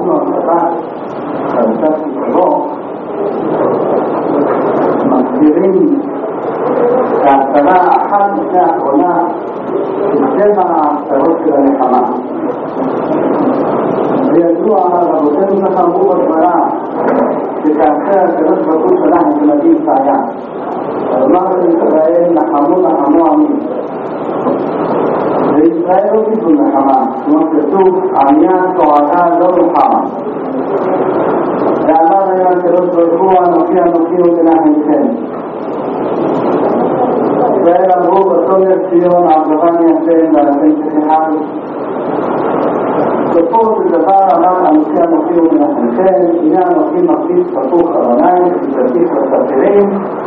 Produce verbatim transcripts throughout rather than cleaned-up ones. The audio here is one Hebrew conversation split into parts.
אנחנו השבת, חדשת ישרו, מסבירים שההצלה אחת לפני האחרונה תשב ההצלות של הנחמה. וידוע, רבותינו כך אמרו בגמרא, שכאשר הקדוש ברוך הוא שלח את הנביא ישעיה, אמר לישראל נחמו נחמו עמי. וישראל לא קיבלו נחמה, כמו כתוב, עמיה תועדה לא רוחמה. ואמר להם הקדוש ברוך הוא, אנוכי אנוכי ומנחמכם. ישראל אמרו בתומר ציון עזבני השם ואתם תחל. בסופו של דבר אמר אנוכי אנוכי ומנחמכם, הנה אנוכי מרגיש פתוח ארניים ותתתיך לספירים.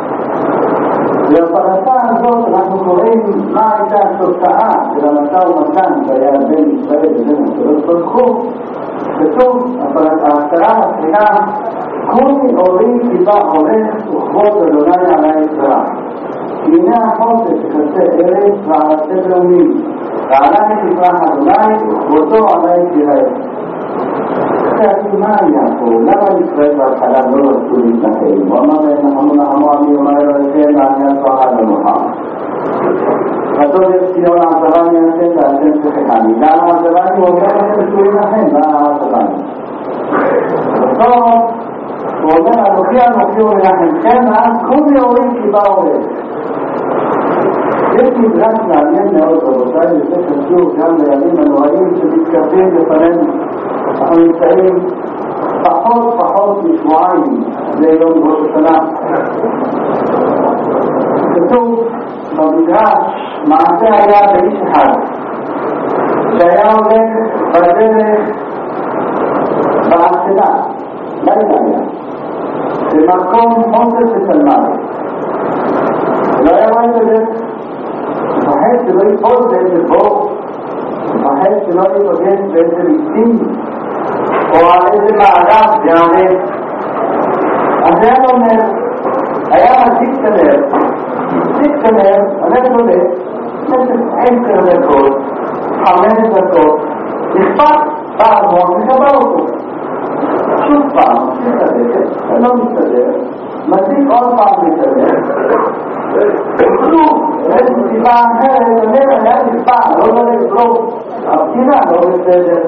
ובפרשה הזאת אנחנו קוראים מה הייתה התוצאה של המשא ומתן שהיה בין ישראל לבין הקדוש ברוך הוא. כתוב, ההפטרה מתחילה, כוני אורי כיבה הולך וכבוד אדוני עלי יצרה. הנה החודש שכסה ארץ ועלת לאומים, ועלי תפרח אדוני וכבודו עלי תיראה. שאלתי מה היה פה? למה ישראל בהתחלה לא רצו להתנחם? הוא אמר להם נחמו נחמו עמי אומר לכם ועניין תועד למוחם. ותודת ציון עזבני השם ואתם תחכני. למה עזבני? הוא אומר לכם שצריך להתנחם. מה עזבני? בסוף הוא אומר אנוכי אנוכי ומנחמכם ואז כולי אורים כי בא הולך. יש מדרש מעניין מאוד רבותיי, וזה קשור גם לימים הנוראים שמתקרבים לפנינו. אנחנו נמצאים פחות פחות משבועיים ליום ראש השנה. כתוב במדרש מעשה היה באיש אחד שהיה הולך בדרך בעצלה, לילה היה במקום חוסר ושלמד, לא היה רואה את הדרך, מפחד שלא יפול באיזה בור, מפחד שלא יפגש באיזה ליסטים או על איזה מערב יעלה. אז היה אומר, היה מזיק כנר, מזיק כנר, הולך הולך, נשת עשר דקות, חמש דקות, נכפת פעמון וחבר אותו. שוב פעם, מסתדר, לא מסתדר, מזיק עוד פעם מסתדר, ושוב, איזו סיבה אחרת, אומר, היה נכפת, לא לא לבלוב, הבחינה לא בסדר.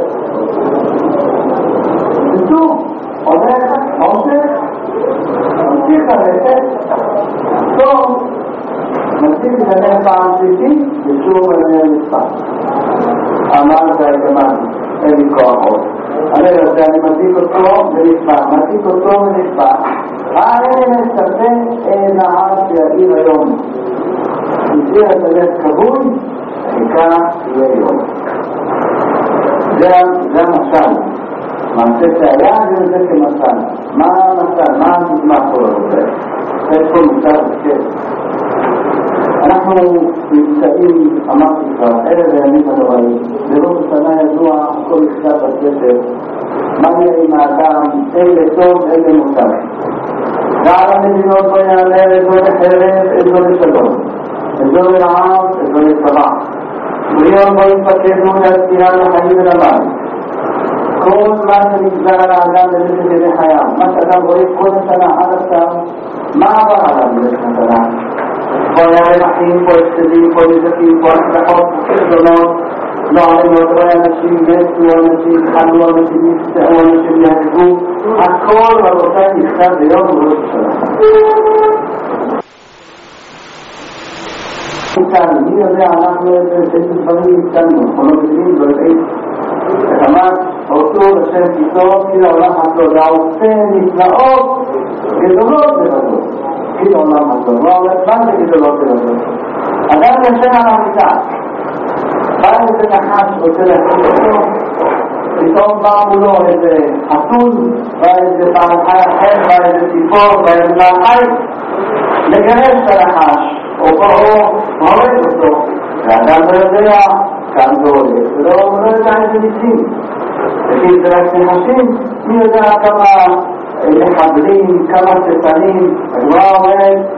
ושוב, הולך, עושה, ממשיך ללכת, טוב, ממשיך לדבר פעם שלישית, ושוב עליה משפט. אמר זה הגמל, אין לי כוח עוד. אני לא יודע, אני מזיק אותו ונשפט, מזיק אותו ונשפט. האלה מספק אין העד שיעיר היום. נשאיר את הלב כבוי, חיכה יהיה יום. זה המשל. מעשה שהיה וזה כמשל. מה המשל? מה הדוגמה פה לזה? יש פה משל ושל. אנחנו נמצאים, אמרתי כבר, ערב הימים הנוראים, בראש השנה ידוע, הכל נכתב בספר, מה יהיה עם האדם, איזה טוב, איזה מוטב. ועל המדינות בו יעלה, איזו לחרב, איזו לשלום, איזו לרעב, איזו לצבא. וליום בו יתפקדו להזכירה לחיים ולמד. כל מה שנגזר על האדם במשך ידי חייו, מה שאדם רואה כל השנה עד עכשיו, מה עבר עליו במשך השנה? פה היה רווחים, פה הפסדים, פה נזקים, פה הצלחות, פה חשבונות, לא עלינו, רואה אנשים מתו, אנשים חלו, אנשים נפצעו, אנשים יהרגו, הכל רבותיי נכתב ביום ראש השנה. מי יודע, אנחנו איזה דברים נתקלנו, אנחנו לא מבינים, לא יודעים. אמר, אותו לשם פיתו, כי לעולם התודה עושה נפלאות גדולות לבדות. כי לעולם התודה, מה זה גדולות לבדות? אדם ישן על המיטה, בא איזה נחש רוצה להכין אותו, פתאום בא מולו איזה חתול, בא איזה בעל חי אחר, בא איזה ציפור, בא איזה בעל חי, לגרש את הנחש, או באו, הורג אותו, ואדם לא יודע כאן זה הולך, ולא יודע איזה ניסים. לפי זה רק נחשים, מי יודע כמה מחברים, כמה ספנים, הגמרא אומרת,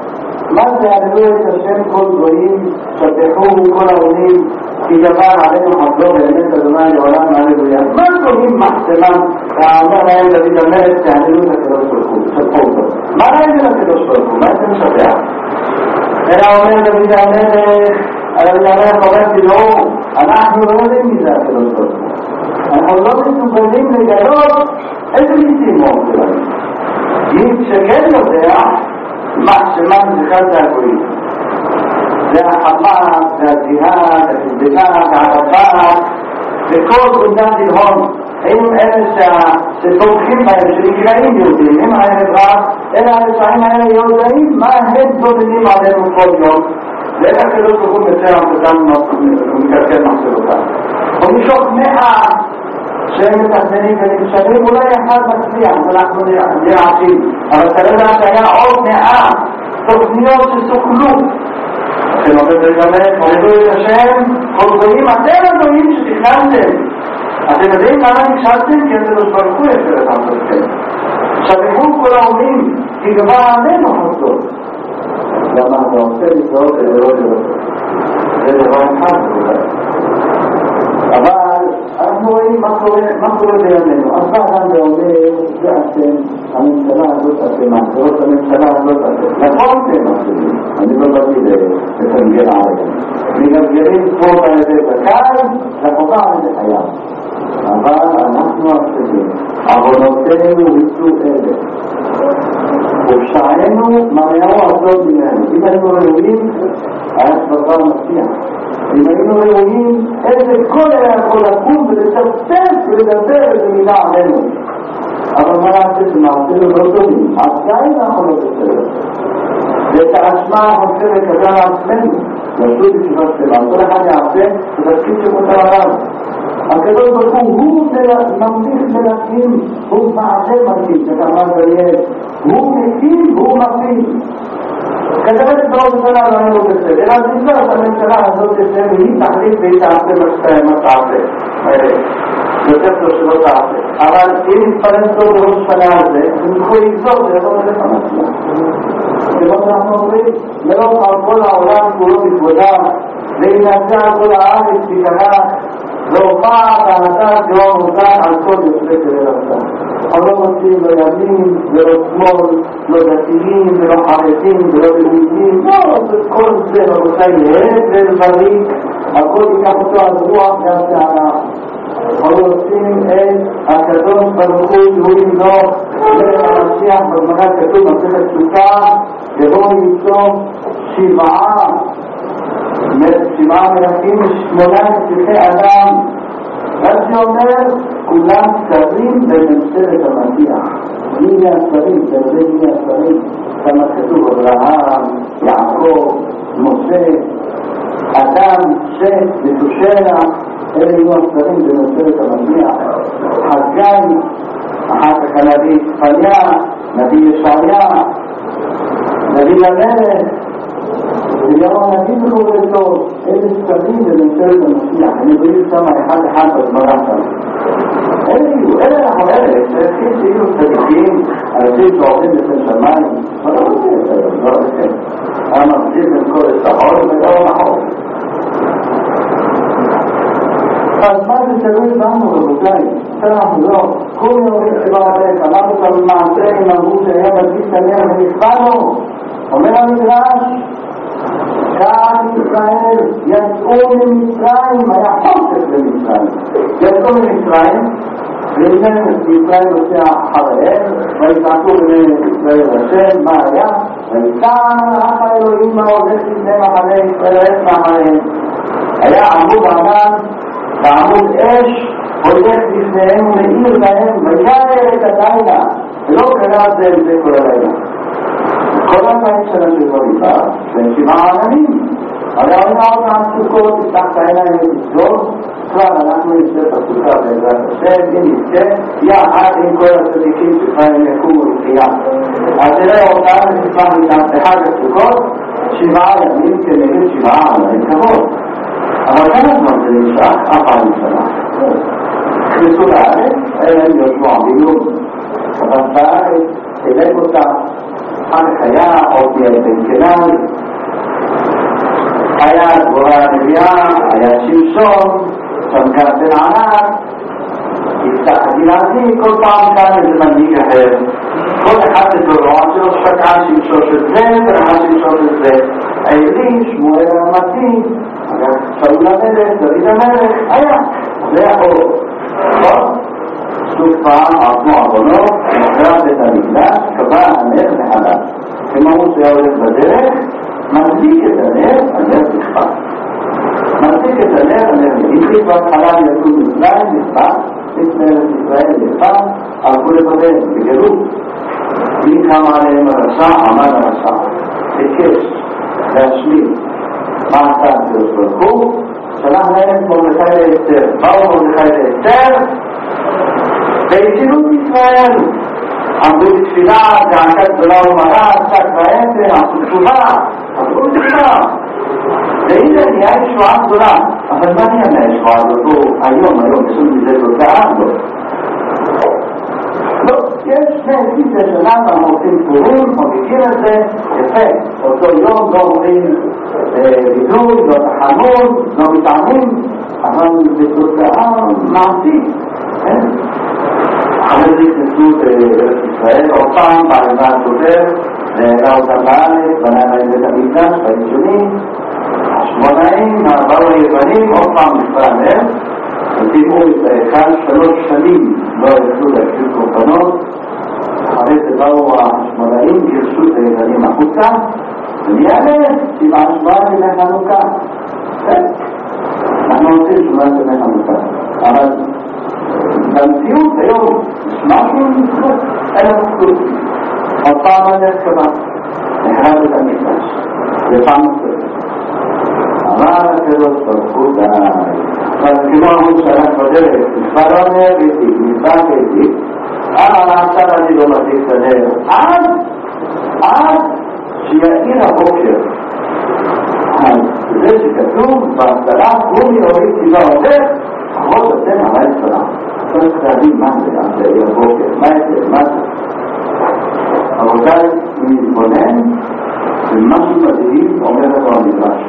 מה זה עלו את השם כל גויים, שתחו כל העולים, כי דבר עלינו חזור באמת אדוני לעולם הללויה. מה קוראים מחסמן? ואומר להם דוד המלך, תעלו את הקדוש ברוך הוא, שתחו אותו. מה ראיתם לקדוש ברוך הוא? מה אתם משבח? אלא אומר דוד המלך, דוד המלך אומר תדעו, אנחנו לא יודעים מי זה הקדוש ברוך הוא. אנחנו לא מסוגלים לגלות איזה משימות שלנו. מי שכן יודע, מחסמן זה אחד הגויים. זה החמאס, זה הג'יהאד, החיזבאללה, הערפאת, וכל קבוצת הון. הם אלה שתומכים בהם, שנקראים יהודים, הם החברה, אלה הרשעים האלה יודעים מה הם דודדים עלינו כל יום. ואיך הקדוש ברוך הוא מצא אותם ומקלקל מחשבותם. ומשוכנע שהם מתכננים ונכשלים, אולי אחד מצליח, ואנחנו נרעשים. אבל כרגע שהיה עוד מאה תוכניות שסוכלו. אתם אומרים לגמרי, הורידו את השם, כל גויים, אתם הגויים שתכננתם. אתם יודעים למה נכשלתם? כי הקדוש ברוך הוא יפר את עמדתכם. שתחו כל העולים, כי כבר עלינו חזור. למה אתה עושה לצעות את זה לא לראות? זה דבר אחד אולי. אבל אנחנו רואים מה קורה בימינו. אז בא אדם ואומר, זה אתם, הממשלה הזאת אתם, האחרות הממשלה הזאת אתם. נכון אתם אתם, אני לא באתי לתנגל עליהם. מגלגלים ספורט על ידי זכאי, לחובה על ידי חייו. אבל אנחנו אשמים, עוונותינו היו אלה. ופשענו מנעו עשות ממנו. אם היינו ראויים, היה דבר מפתיע. אם היינו ראויים, איזה כל היה יכול לקום ולצפצף ולדבר איזה מילה עלינו. אבל מה נעשה שמעשינו לא טובים? עדיין אנחנו לא בסדר. ואת האשמה אנחנו צריכים לקבל על עצמנו. נשאו בתשובה שלנו. כל אחד יעשה את התפקיד שמותר עליו. הקדוש ברוך הוא ממליך מלכים, הוא מעשה מקים, שכמה גריאל. הוא מקים והוא מקים. כדאי בעוד שנה לא היינו בסדר, אז נצטרך את הממשלה הזאת תשם והיא תחליט והיא תעשה מה תעשה. יותר טוב שלא תעשה. אבל אם נתפרס טוב בראש שנה הזה, הם יכולו לגזור ולבוא מלך המצלח. כמו שאנחנו אומרים, מלוך על כל העולם כולו בכבודם, וינצה על כל הארץ בקרה, והופעה וענתה גאו מוזר על כל יוצרי כדי רצה. אנחנו לא רוצים לא ימין, ולא שמאל, לא דתיים, ולא חרדים, ולא יהודים, לא רוצים כל זה, רבותיי, להד ולבריא, הכל ייקח אותו על רוח גם שערה. אנחנו רוצים את הקדוש ברוך הוא שהוא ימלוך למשיח בזמנה כתוב מסכת סוכה, ובו ימצוא שבעה שבעה מלכים שמונה פרחי אדם. רש"י אומר כולם שרים בממשלת המשיח. מי השרים? זה יודע מי השרים? כמה כתוב אברהם, יעקב, משה, אדם, שת, ותושע, אלה יהיו השרים בממשלת המשיח. חגי, אחר כך הנביא צפניה, נביא ישעיה, נביא המלך, ויום הנביא בחורתו, אלה שרים בממשלת המשיח. אני באים שם אחד אחד בזמרה שם. אלה יהיו, אלה אנחנו אלה, צריכים שיהיו צדיקים, אנשים שעובדים לפני שמיים. אבל לא רוצה את זה, לא רוצה. אני מחזיר בין כל הסחור ולא נכון. אז מה זה תלוי בנו, רבותיי? אנחנו לא. כולם אומרים שבא עליך, אנחנו כאן מעשה עם אמרו שהיה בסיס תניה ונכפנו. אומר המדרש, כאן ישראל יצאו ממצרים, היה חושך למצרים. יצאו ממצרים, והנה ישראל עושה אחריהם, ויצעקו בני ישראל השם, מה היה? ויצען אף האלוהים ההולך לפני מחנה ישראל הולך מאחריהם. היה עמוד ענן ועמוד אש הולך לפניהם ומאיר להם ויער את הלילה, ולא קרה זה וזה כל הלילה. כל הלילה שלנו שדברים בה, בין שבעה עננים. אבל היה עוד מהסוכות, תפתח את העיניים ותסגור, כבר אנחנו נמצא את הסוכה בעזרת השם, אם נמצא, יחד עם כל הצדיקים שכבר הם יקומו לתחייה. אז נראה אותם ונפתח איתם בחג הסוכות, שבעה ימים כנגד שבעה עננים כבוד. אבל כמה זמן זה נמשך? אלפיים שנה. נכנסו לארץ, אלה הם יושבו עבינו, אבל בארץ, חילק אותה, אחר כך היה עוד בן קנן, היה דבורה הנביאה, היה שמשון, שמגר בן ענת, יפתח הדינתי, כל פעם כאן איזה מנהיג אחר. כל אחד לדורו, עד שלא שקעה שמשון של זה, ורחה שמשון של זה. האלי, שמואל המתי, שאול המלך, דוד המלך, היה. זה הכל. נכון? סוג פעם, עבנו עוונות, נחרב את המקדש, קבע הנר מחדש. כמו הוא שהיה הולך בדרך, מדליק את הנר, הנר נכפה. מדליק את הנר, הנר נכפה. בהתחלה יצאו מצרים, נכפה. לפני ארץ ישראל נכפה, הלכו לבבל, בגלות. מי קם עליהם הרשע, עמד הרשע. ביקש להשלים. מה עשה הקדוש ברוך הוא? שלח להם מרדכי לאסתר. באו מרדכי לאסתר, והצילו את ישראל. עמדו בתפילה, זעקה גדולה ומרה, צק ועשר, עשו תשובה, עשו תשובה. והנה נהיה ישועה גדולה. אבל מה נהיה מהישועה הזאת? היום, היום, יש לנו מזה תוצאה? לא. לא, יש שני עשית לשנה, אנחנו עושים פורים, חוגגים את זה, יפה. אותו יום לא אומרים בידוי, לא תחנות, לא מתעמים, אבל בתוצאה מעשית. אחרי זה נכנסו בארץ ישראל, עוד פעם, בעלמה הסופר, והראה אותם בארץ, בנה להם בית המקדש, בראשונים, השמונאים, באו היוונים, עוד פעם נפרע מהם, ותראו את ההיכל שלוש שנים לא יכלו להקריב קורבנות. אחרי זה באו השמונאים, גירשו את היוונים החוצה, ומיד שבעה שבעה ימי חנוכה. אנחנו עושים שבעה ימי חנוכה, אבל במציאות היום משהו נצחוק, אין המחלוק. עוד פעם הנר קבע, נחרב את המקדש, לפעם נוספת. אמר הקדוש ברוך הוא די. אבל כמו הוא שלח בדרך, מספר הנר איתי, מספר איתי, אבל עכשיו אני לא מדליק את הנר. עד, עד שיעיר הבוקר. אז זה שכתוב, בהסתרה, הוא יוריד סיבה עובד, אחות אתם עלי סלם. צריך להבין מה זה, אז יעיר הבוקר, מה זה, מה זה. רבותיי, מתבונן, ומשהו מדהים אומר לנו המדרש.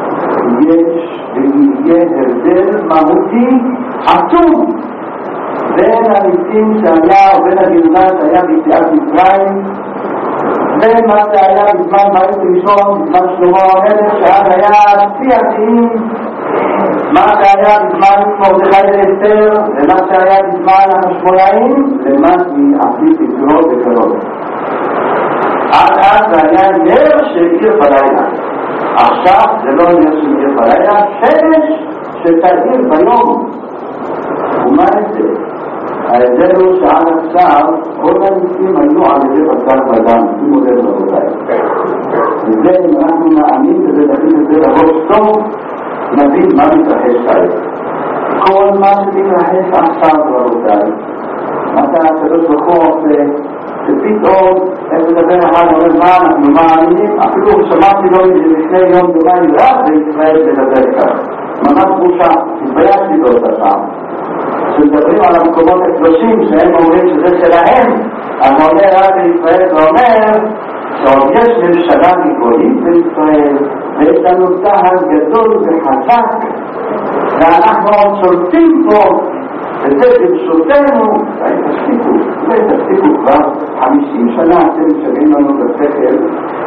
יש ויהיה הבדל מהותי עצום בין הניסים שהיה ובין הגאולה שהיה ביציאת מצרים, בין מה שהיה בזמן בית ראשון, בזמן שלמה המלך, שאז היה שיא השיאים, מה שהיה בזמן מרדכי לאסתר, ומה שהיה בזמן החשמונאים, למה שעשית לקרוא בקרוב. עד אז זה היה נר שהאיר בלילה. עכשיו זה לא נר שהאיר בלילה, שמש שתאיר ביום. ומה זה? ההבדל הוא שעד עכשיו כל הניסים היו על ידי בשר ודם, שימו לב רבותיי. וזה אם אנחנו נאמין וזה נכין את זה לראש טוב, נבין מה מתרחש כאן. כל מה שמתרחש עכשיו רבותיי, מה שהקדוש ברוך הוא עושה, שפתאום איך לדבר אחד אומר מה אנחנו מאמינים, אפילו שמעתי לו לפני יום דומה רק בישראל לדבר כך. ממש בושה, התביישתי באותה פעם. כשמדברים על המקומות הקדושים שהם אומרים שזה שלהם, אני אומר רק בישראל ואומר שעוד יש ממשלה מגולית בישראל ויש לנו צהל גדול וחזק ואנחנו עוד שולטים פה וזה ברשותנו. תפסיקו, תפסיקו כבר חמישים שנה אתם שווים לנו בשכל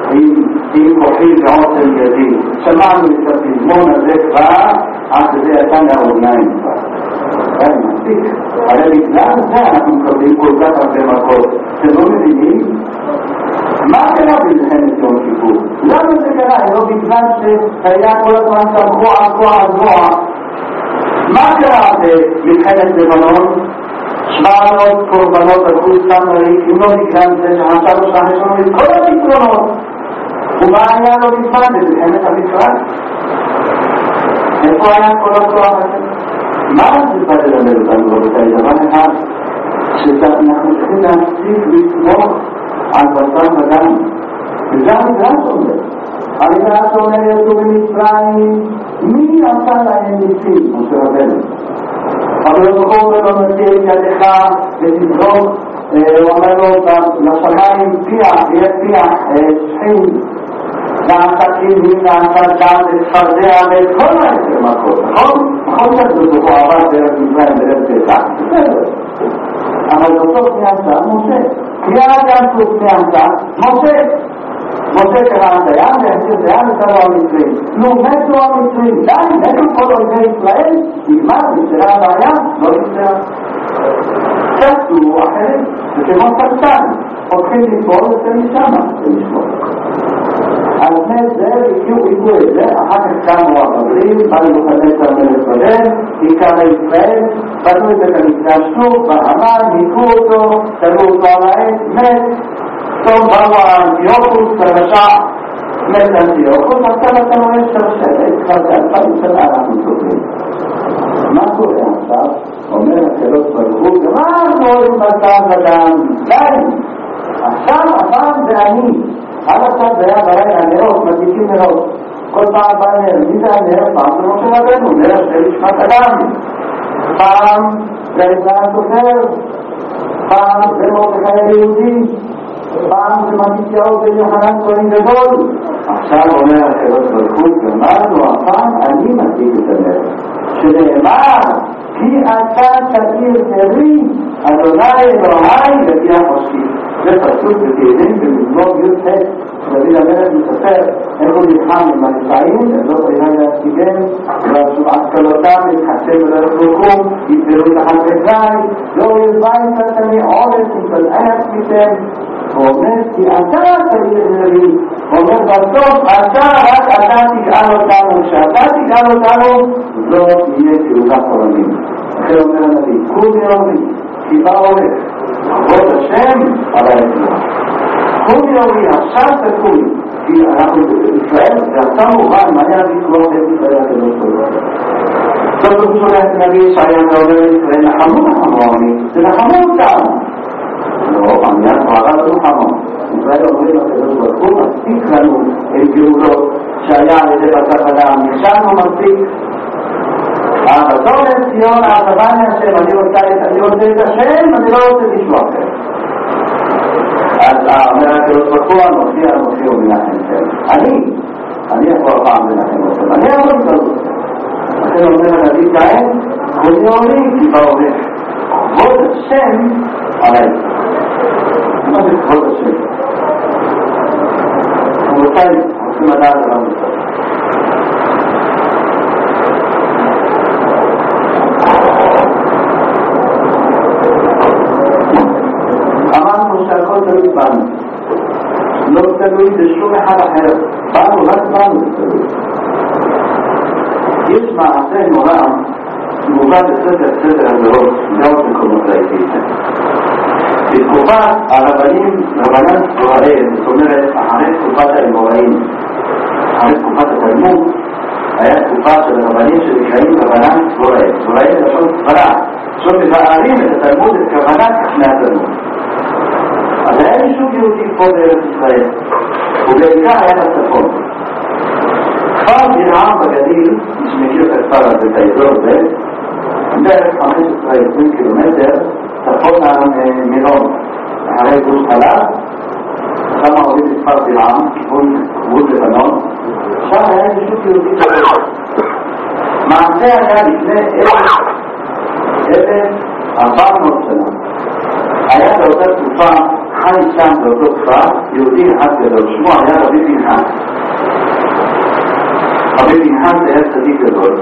עם כוחי ועוצם ידי. שמענו את הפזמון הזה כבר עד שזה יצא מהאוזניים כבר. די, מספיק. הרי בגלל זה אנחנו מקבלים כל כך הרבה מכות. אתם לא מבינים? מה קרה במלחמת יום כיפור? למה זה קרה? לא בגלל שהיה כל הזמן סמכו עזבו עזבו. מה קרה במלחמת לבנון? שבע מאות קורבנות הלכו סתם ריק, אם לא בגלל זה שחשבנו שיש לנו את כל הפתרונות. ומה היה לו בזמן במלחמת המצרים? איפה היה כל הכוח הזה? מה זה בא ללמד אותנו רבותיי? דבר אחד, שאנחנו צריכים להפסיק לסמוך על בשר ודם. וזה המדרש אומר. המדרש אומר יצאו במצרים, מי עשה להם ניסים? משה רבנו. אבל לא בכל ולא נתיר את ידך ותזרוק הוא אומר לו, לשמיים פיח, יהיה פיח, שחין, לעסקים, לעסק גם, לצפרדע, ואת כל העשר מכות, נכון? נכון שאת הוא עבר דרך מצרים דרך פסח, בסדר. אבל בסוף מי עשה? משה. כי עד גם סוף מי עשה? משה. משה קרא את הים, והחזיר את הים ותבוא המצרים. נו, מתו המצרים, די, מתו כל אויבי ישראל, נגמר, נפתרה הבעיה, לא נפתרה. קצו אחרים, זה כמו סרטן, הולכים לפעול את זה משמה, זה נשמור. על פני זה, הגיעו את זה, אחר כך קמו החברים, באנו לכנס המלך בבל, עיקר ישראל, בנו את זה במקדש שוב, בהמן, ניקו אותו, תלו אותו על העץ, מת, טוב, באנו האנטיוכוס, הרשע, מת אנטיוכוס, עכשיו אתה רואה שרשת, כבר זה אלפיים שנה אנחנו סובלים. מה קורה עכשיו? אומר הקדוש ברוך הוא, גמרנו עם מצב אדם, די! עכשיו הפעם זה אני. עד עכשיו זה היה בלילה הנרות, מדליקים נרות. כל פעם בא נר, מי זה הנר? פעם זה משה רבנו, נר של נשמת אדם. פעם זה עזרא הסופר, פעם זה מרדכי היהודי, פעם זה מתתיהו בן יוחנן כהן גדול. עכשיו אומר הקדוש ברוך הוא, גמרנו הפעם אני מדליק את הנר. שנאמר, כי אתה תאיר נרי, אדוני אלוהי לפי החושבים. זה פסוק בתהילים במזמור י"ט, דוד המלך מספר איך הוא נלחם עם הנפאים, וזאת עינה להציגן, והשומעת קלותם, התחסם בדרך רוקום, יתברו תחת רגלי, לא ירביים תתני עולת, יתבלעי עצמיתם, ואומר, כי אתה תאיר נרי, ואומר בסוף, אתה רק אתה תגאל אותנו, כשאתה תגאל אותנו, זאת יהיה תאולת עולמים. אחרי אומר הנביא, כולי אומרי, כי בא הולך, כבוד השם על האצבע. כולי אומרי, עכשיו תקולי, כי אנחנו בישראל, ועכשיו מובן, מה היה ויכוח את ישראל הקדוש ברוך הוא. זאת הוא שולח את נביא ישעיה ואומר לישראל, נחמו נחמו עמי, זה נחמו אותם. לא, עמיית מערב לא נחמו. ישראל אומרים לקדוש ברוך הוא, מספיק לנו את גאולות שהיה על ידי בשר אדם, נכשלנו מספיק. הבטור לציון, העצבני השם, אני רוצה את השם, אני לא רוצה מישהו אחר. אז אומר הקדוש ברוך הוא, הנוכחי הנוכחי הוא מנחם אתכם. אני, אני יכול פעם לנחם אתכם, אני יכול לצלו אתכם. לכן אומר הנביא כהן, כולי אומרי, כי בא הולך. כבוד השם עליי. מה זה כבוד השם? רבותיי, רוצים לדעת על המוסר. אמרנו שהכל תלוי בנו, לא תלוי בשום אחד אחר, בנו רק בנו תלוי. יש מעשה נורא מובא בספר ספר הדורות, גם מקומות ראיתי איתם. בתקופת הרבנים, רבנן ישראל, זאת אומרת, אחרי תקופת האמוראים, אחרי תקופת התלמוד, היה תקופה של הרבנים שנקראים רבנן ישראל. ישראל זה לשון סברה, זאת מבארים את התלמוד, את כוונת לפני התלמוד. אז היה יישוב יהודי פה בארץ ישראל, ובעיקר היה בצפון. כפר בלעם בגליל, מי שמכיר את הכפר הזה, את האזור הזה, בערך חמש עשרה עשרים קילומטר, צפון מלון, אחרי גוש חלב, שם עובדים את כפר בלעם, כיוון גבול לבנון, שם היה יישוב יהודי פה. מעשה היה לפני אלף ארבע מאות שנה. היה באותה תקופה חי שם באותו כפר יהודי אחד גדול, שמו היה רבי פנחס. רבי פנחס היה צדיק גדול,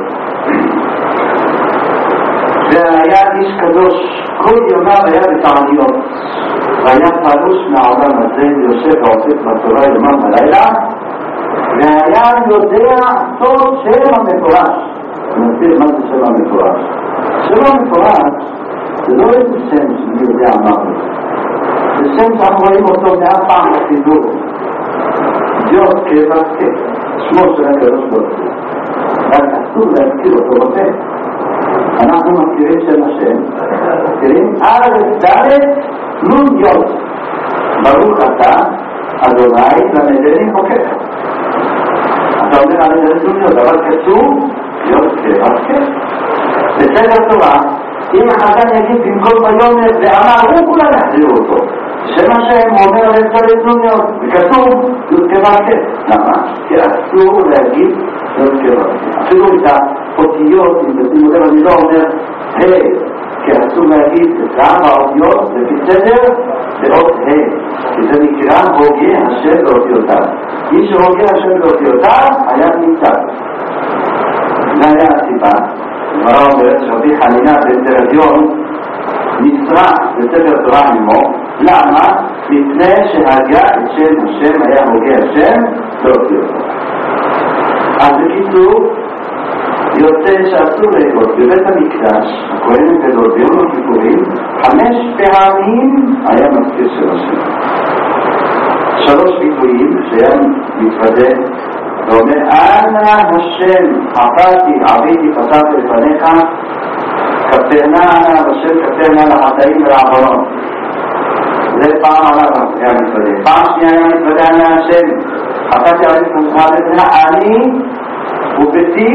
והיה איש קדוש, כל יומיו היה בתעניות, והיה פרוש מהעולם הזה, יושב ועוסק בתורה יומם בלילה, והיה יודע סוד שם המפורש. אני אסביר מה זה שם המפורש. שם המפורש זה לא איזה שם שאני יודע מה זה. זה שם שאנחנו רואים אותו מאף פעם בחיזור. דיוט כבסקה, שמו של הקדוש ברוך הוא. רק אסור להזכיר אותו בפה. אנחנו מכירים שם השם, מכירים א' ד' נ' י'. ברוך אתה, אדוני, למדני חוקר. אתה אומר על ידי נ' י', אבל כתוב י' כבסקה. בסדר תורה, אם החתן יגיד במקום ויאמר ואמר, הוא כולם יחזירו אותו. שם השם אומר לצלת נוניות, וכתוב י' כו'. למה? כי אסור להגיד י' כו'. אפילו את האותיות, אם תשימו לב, אני לא אומר ה', כי אסור להגיד גם האותיות ובסדר באות ה', כי זה נקרא הוגה השם באותיותיו. מי שהוגה השם באותיותיו היה נמצא. זה היה הסיבה. גמרא אומרת שרבי חנינא בן תרדיון נשרף בספר תורה עמו. למה? מפני שהגה את שם השם היה הוגה השם באותיותיו. אז בקיצור, יוצא שאסור להגות בבית המקדש, הכהן הגדול ביום הכיפורים, חמש פעמים היה מזכיר של השם. שלוש ביטויים שהיה מתוודה ואומר, אנא השם חפרתי עביתי פסעתי לפניך, כפרנה אנא השם כפרנה לחטאים ולעוונות. זה פעם עליו היה מתוודה. פעם שנייה היה מתוודה, אנא השם חפרתי עביתי פסעתי לפניך, אני וביתי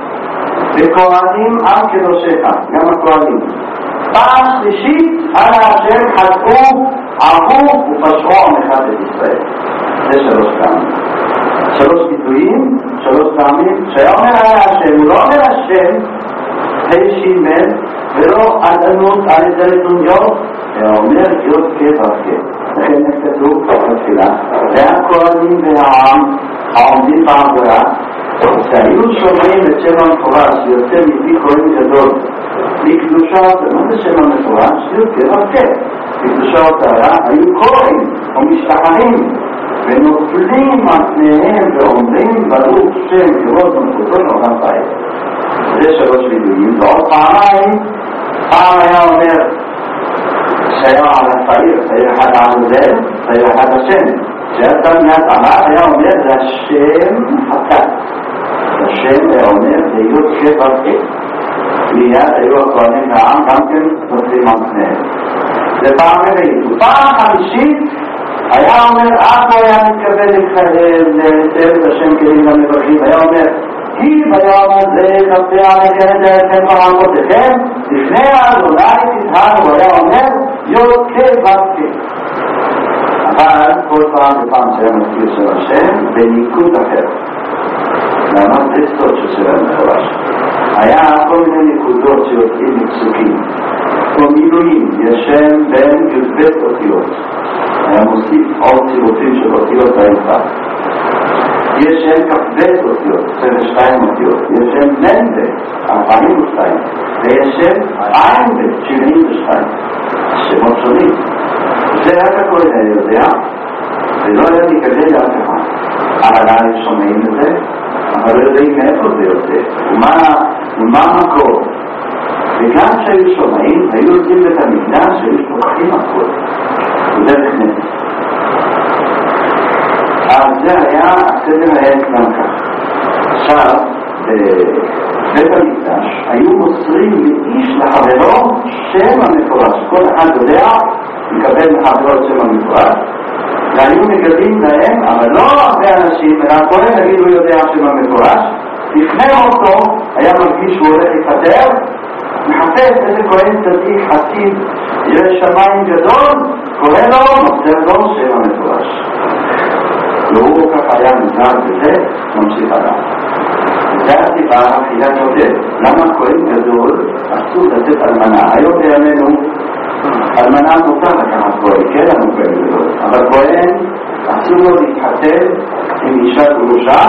וכהנים עם קדושך, גם הכהנים. פעם שלישית, אנא השם חטאו, עבו ופשעו עמך את ישראל. זה שלוש פעמים. שלוש ביטויים, שלוש פעמים, שהיה אומר אנא השם, הוא לא אומר השם, הישימן, ולא עדנות על ידי נוניות, הוא אומר יוד כברכי. לכן כתוב בתפילה, והכהנים והעם העומדים בעבודה, שהיו שומעים את שם המפורש שיוצא מפי כהן גדול לקדושה, מה זה שם המפורש? יוצא רכה לקדושה אותה, היו כהן או משתחרים ונופלים על פניהם ואומרים ברוך שם כבוד ומלכותו לעולם ועד. זה שלוש וידויים. ועוד פעמיים, פעם היה אומר שהיה על השעיר, שעיר אחד העמודל, שעיר אחד השם, שהיה שם מיד עמד, היה אומר זה השם חטא. השם אומר זה יוד כברכי. מיד היו הכהנים והעם גם כן נופלים על פניהם. זה פעם רביעית. ופעם חמישית היה אומר, אף לא היה מתכוון לצייר את השם כלים למברכים, היה אומר, כי ביום הזה כפה עליכם את העצם בעמודכם, לפני אדוני תתהנו, היה אומר, יוד כברכי. אבל כל פעם ופעם שהיה מזכיר של השם, בניקוד אחר. למה זה סוד של המפורש. היה כל מיני נקודות שיוצאים מפסוקים. כמו מילואים, יש שם בין י"ב אותיות. היה מוסיף עוד צירופים של אותיות באמצע. יש שם כ"ב אותיות, עשרים ושתיים אותיות. יש שם מ"ב, ארבעים ושתיים. ויש שם ע"ב, שבעים ושתיים. שמות שונים. זה רק הכל היה יודע, ולא היה להיכדל לאף אחד. אבל היה שומעים לזה, אבל לא יודעים מאיפה זה יוצא, ומה המקור. וגם שהיו שומעים, היו יודעים את המקדש שהיו שוכחים הכל. וזה נכנס. אז זה היה הסדר היה כאן כך. עכשיו, בבית המקדש היו מוסרים לאיש לחברו שם המפורש. כל אחד יודע, מקבל לחברו שם המפורש. והיו מגדים להם, אבל לא הרבה אנשים, אלא הכהן נגיד הוא יודע שם המפורש. לפני אותו היה מרגיש שהוא הולך לפטר, מחפש איזה כהן צדיק חסיד, יש שמיים גדול, קורא לו, מוסר לו שם המפורש. והוא ככה היה נזר בזה, ממשיך עליו. זה הסיבה החיית יודע. למה כהן גדול אסור לתת אלמנה? היום בימינו אלמנה מותר לקחת כהן, כן לנו כהן גדול, אבל כהן אסור לו להתחתן עם אישה גרושה,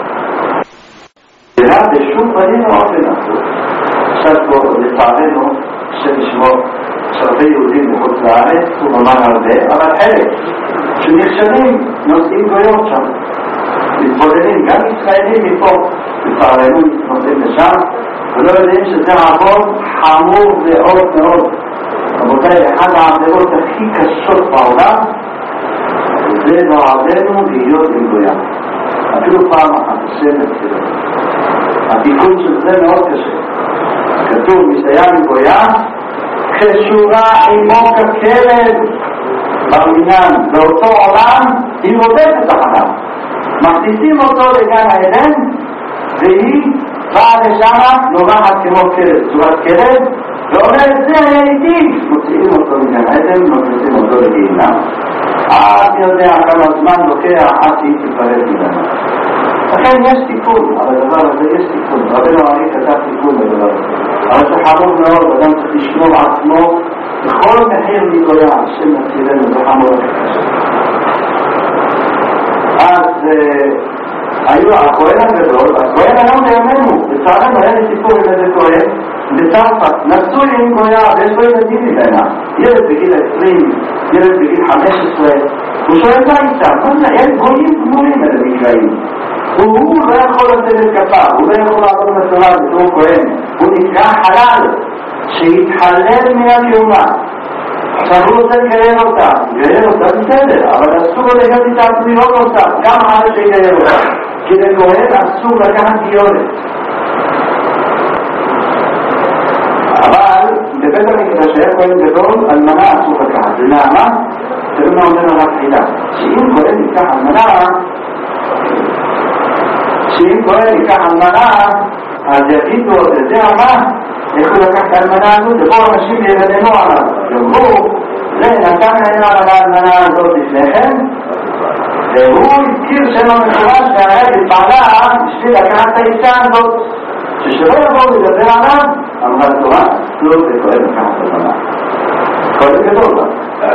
ורק בשום פנים ואופן אסור. עכשיו פה לצערנו שנשמור שהרבה יהודים בחוץ לארץ, הוא ממש הרבה, אבל חלק שנכשלים נושאים גויות שם, מתבודדים, גם ישראלים מפה לצערנו נושאים לשם, ולא יודעים שזה עבוד חמור מאוד מאוד. רבותיי, אחד העבירות הכי קשות בעולם זה נועדנו להיות עם גויה. אפילו פעם אחת, השם יצא. התיקון של זה מאוד קשה. כתוב, מסתיים עם גויה, קשורה עמו ככלב במינן. באותו עולם היא רודפת אחריו. מכניסים אותו לגן העדן, והיא באה לשם, נובחת כמו כלב, צורת כלב, ואומר, זה היה איתי, מוציאים אותו מגן עדן, מוציאים אותו לגיהינם. עד יודע כמה זמן לוקח עד שהיא תיפרד ממנו. לכן יש תיקון, על הדבר הזה יש תיקון. רבנו הרי כתב תיקון לדבר הזה. אבל זה חמור מאוד, אדם צריך לשמור עצמו בכל מחיר מגויה, השם מצילנו, זה חמור הקשה. אז היו הכהן הגדול, הכהן היום בימינו, בצערנו היה לי סיפור עם איזה כהן, בצרפת, נשוי עם גויה, ויש לו ילדים ממנה, ילד בגיל עשרים, ילד בגיל חמש עשרה, הוא שואל מה איתם, מה זה, הם גויים גמורים אלה מקראים. הוא לא יכול לתת את כפיו, הוא לא יכול לעבוד בצורה בתור כהן, הוא נקרא חלל, שהתחלל מן הכהונה. עכשיו הוא רוצה לגייר אותה, לגייר אותה בסדר, אבל אסור לו להיות איתה תמירות אותה, גם אחרי שיגייר אותה, כי לכהן אסור לקחת גיורת. אבל בבית המקדש היה כהן גדול, אלמנה אסור לקחת. ולמה? תראו מה אומר על התחילה, שאם כהן ייקח אלמנה, שאם כהן ייקח אלמנה, אז יגידו, זה זה מה? איך הוא לקח את האלמנה הזאת? ובואו אנשים ירדמו עליו. יאמרו, זה נתן להם על האלמנה הזאת לפניכם, והוא הזכיר שם המפורש והרגל פעלה בשביל לקחת את האישה הזאת. ששלא יבואו לדבר עליו, אמרה התורה, לא זה כהן לקחת את האלמנה. כהן גדול בה.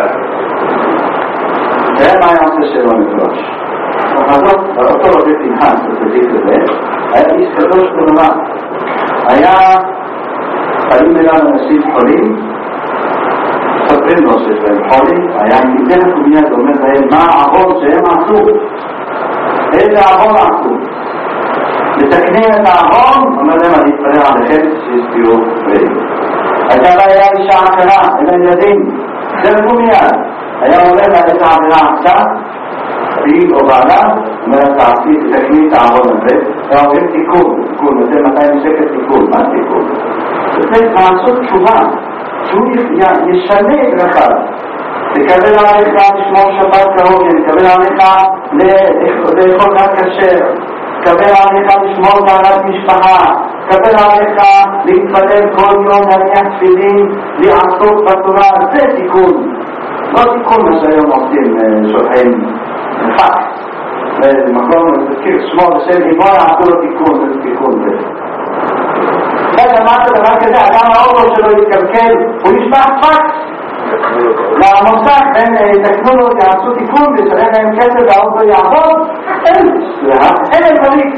תראה מה היה עושה שלו המפורש. וחזות, אותו רבי פנחס, בצדיק הזה, היה איש קדוש ונורא. היה חיים אליו אנשים חולים, ספרים לו שיש להם חולים, היה ניתן חומיית אומר להם מה העבוד שהם עשו, איזה עבוד עשו. מתקנים את העבוד, אומר להם אני אתפלל עליכם שיספיעו בריאים. הייתה לה היה אישה אחרה, אין ילדים, זה חומיית. היה אומר לה איזה עבירה עשתה, היא או בעלה, אומרת תעשי, תקני את העבוד הזה, הם אומרים תיקון, תיקון, וזה מאתיים שקל תיקון, מה תיקון? זה לעשות תשובה, שהוא ישנה את רחב, תקבל עליך לשמור שבת קרוב, תקבל עליך לאכול רק כשר, תקבל עליך לשמור בעלת משפחה, תקבל עליך להתפלל כל יום, להניח תפילין, לעסוק בתורה, זה תיקון. לא תיקון מה שהיום עושים, שולחים פקס, במקום, תזכיר שמו בשם אימון, עשו לו תיקון, זה תיקון זה. אתה אמרת דבר כזה, אדם האוטו שלו יתקלקל, הוא ישלח פקס למוסך, הם יתקנו לו, יעשו תיקון וישלם להם כסף והאוטו יעבוד, אין, אין בליק.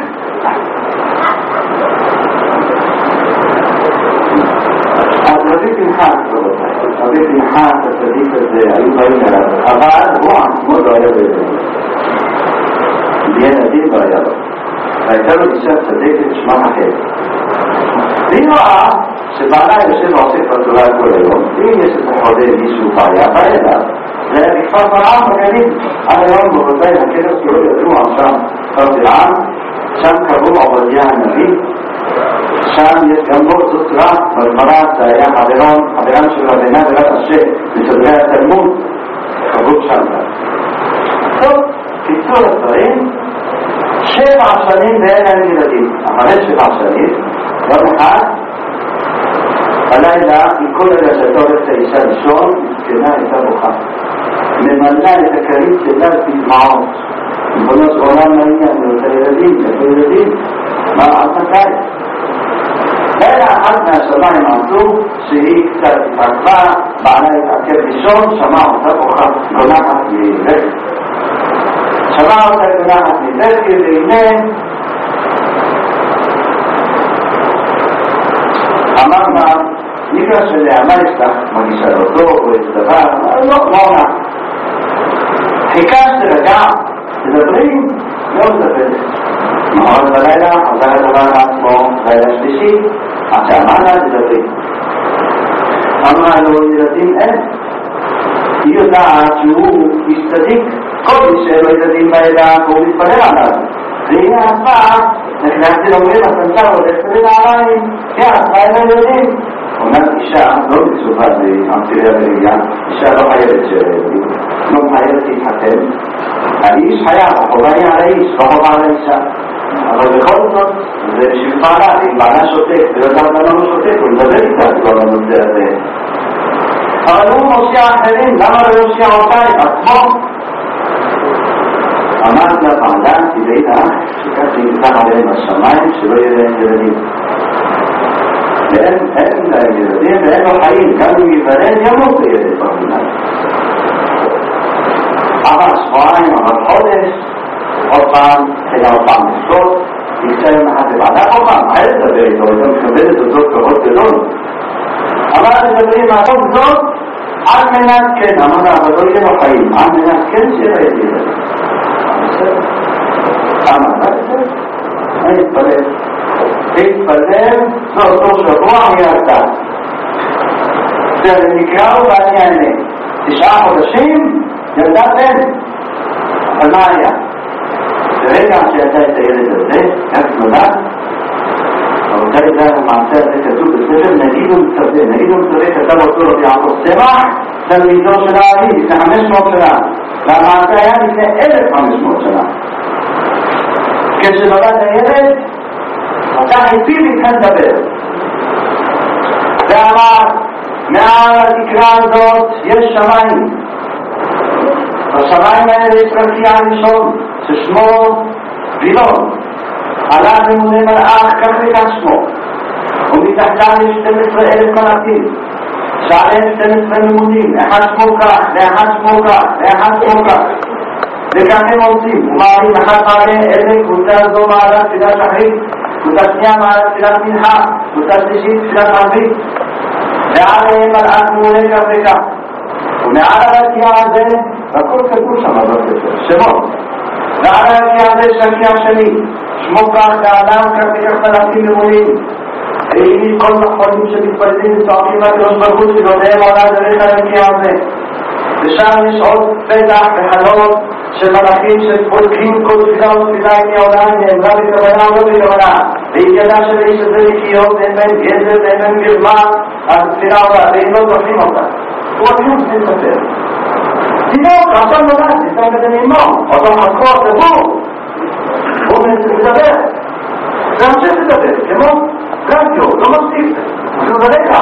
אז רבי פנחס, רבי פנחס, הצדיק הזה, היו באים אליו, אבל הוא עצמו לא היה בזה. ילדים לא היה לו. והייתה לו אישה צדקת שמה אחרת. והיא רואה שבעלה יושב ועושה פתולה כל היום, ואם יש את החולה מישהו בעיה, בא אליו. זה היה בכפר ברעם בגליל. עד היום בבתי הכתר שלו ידוע שם, כפר ברעם, שם קראו עובדיה הנביא, שם יש גם בו סוטרה, בגמרא זה היה חברון, חברן של רבנה ורב אשר, בסדרי התלמוד, קראו שם. טוב, קיצור הדברים, שבע שנים ואין להם ילדים. אחרי שבע שנים, יום אחד, הלילה, מכל הלילה שאתה הולך את האישה ראשון, מסכנה הייתה בוכה. ממלאה את הכרית שלה בדמעות. מבונות עולם מעניין, אני רוצה ילדים, איפה ילדים? מה עשה כאן? לילה אחת מהשמיים עשו, שהיא קצת התעכבה, בעלה התעכב ראשון, שמע אותה בוכה, גונחת מבכי. שמע אותה גונחת מבכי, והנה אמרנה, נקרא שליה, מה יש לך? מגישה לו טוב או איזה דבר? לא, לא עונה. חיכה שתרגע, תדברים, לא מדברת. מחר בלילה, חזר הדבר לעצמו, לילה שלישי, עד שאמרנה תדברים. אמרה לו, ילדים אין. היא יודעת שהוא יסתדיק, כל מי שאין לו ילדים בידה, והוא מתפלל עליו. והנה עצמה, נכנסתי לאומרים, הסנצר עוד אסתרים עליים, כן, עצמה אין לו ילדים. אומרת אישה, לא מצופה באמפיריה בריאה, אישה לא חייבת שילדים, לא חייבת להתחתן. האיש חייב, החובה היא על האיש, לא חובה על האישה. אבל בכל זאת, זה בשביל פעלה, אם בעלה שותק, ולא גם לא שותק, הוא מדבר איתה כבר בנושא הזה. אבל הוא מושיע אחרים, למה לא יושיע אותה עם עצמו? אמרת לבעלה, תדעי לך, שכך שיפתח עליהם השמיים, שלא יהיה להם ילדים. ואין להם ילדים, ואין לו חיים, גם אם יוולד, ימות לילד במדינה. אבל שבועיים, אבל חודש, עוד פעם, תחילה עוד פעם לשלוט, יקצה יום אחד לבעלה, עוד פעם, מה לדבר איתו, הוא מקבל את אותו כבוד גדול. אבל לדברים מהטוב זאת, על מנת כן, אמרנו, אבל לא יהיה לו חיים, על מנת כן שיהיה ילדים. למה? אני אתפלל. להתפלל, זה אותו שבוע מי עשתה. זה נקראו ואני אענה. תשעה חודשים, ילדה בן. אבל מה היה? ברגע שיצא את הילד הזה, איך נולד? אבל זה היה המעשה הזה כתוב בספר, נגיד הוא מצווה, נגיד הוא מצווה כתב אותו רבי יעקב סמך, תלמידו של האבי, לפני חמש מאות שנה. והמעשה היה לפני אלף וחמש מאות שנה. כשנולד הילד, אתה היפיל איתכם לדבר. ואמר, מעל התקרה הזאת יש שמיים. בשמיים האלה יש רקיע ראשון, ששמו וילון. עליו ממונה מלאך, כך וכך שמו. ומתחתיו יש שנים עשר אלף מלאכים. שעליהם שנים עשר ממונים, אחד שמו כך, ואחד שמו כך, ואחד שמו כך. וכך הם עושים, ומעלים אחד מעלה אלה, קבוצה זו מעלה תפילת שחרית, קבוצה שנייה מעלה תפילת מנחה, קבוצה שלישית תפילת ערבית, ועליהם מלאך ממונה כך וכך. ומעל הרקיע הזה, והכל כתוב שם בספר, שמות. ועל הרקיע הזה שקיע שני, שמו כך ועליו כך וכך מלאכים ממונים. והיא כל מחולים שמתפללים וצועקים לקדוש ברוך הוא שגודהם עולה דרך הרקיע הזה. ושם יש עוד פתח וחלונות של מלאכים שפולקים כל תפילה ותפילה עם יעולה, נאמרה בכוונה או לא בכוונה. והתגלה של איש הזה לקיות, אין בהם גזל, אין בהם גרמה, התפילה עולה, והם לא זוכרים אותה. הוא אפילו צריך לספר. תינוק, עכשיו נולד, נסתכל את הנאמו, אותו חזקו, תבור. הוא מדבר. והמשיך לדבר, כמו רדיו, לא מפסיק, אפילו ברקע.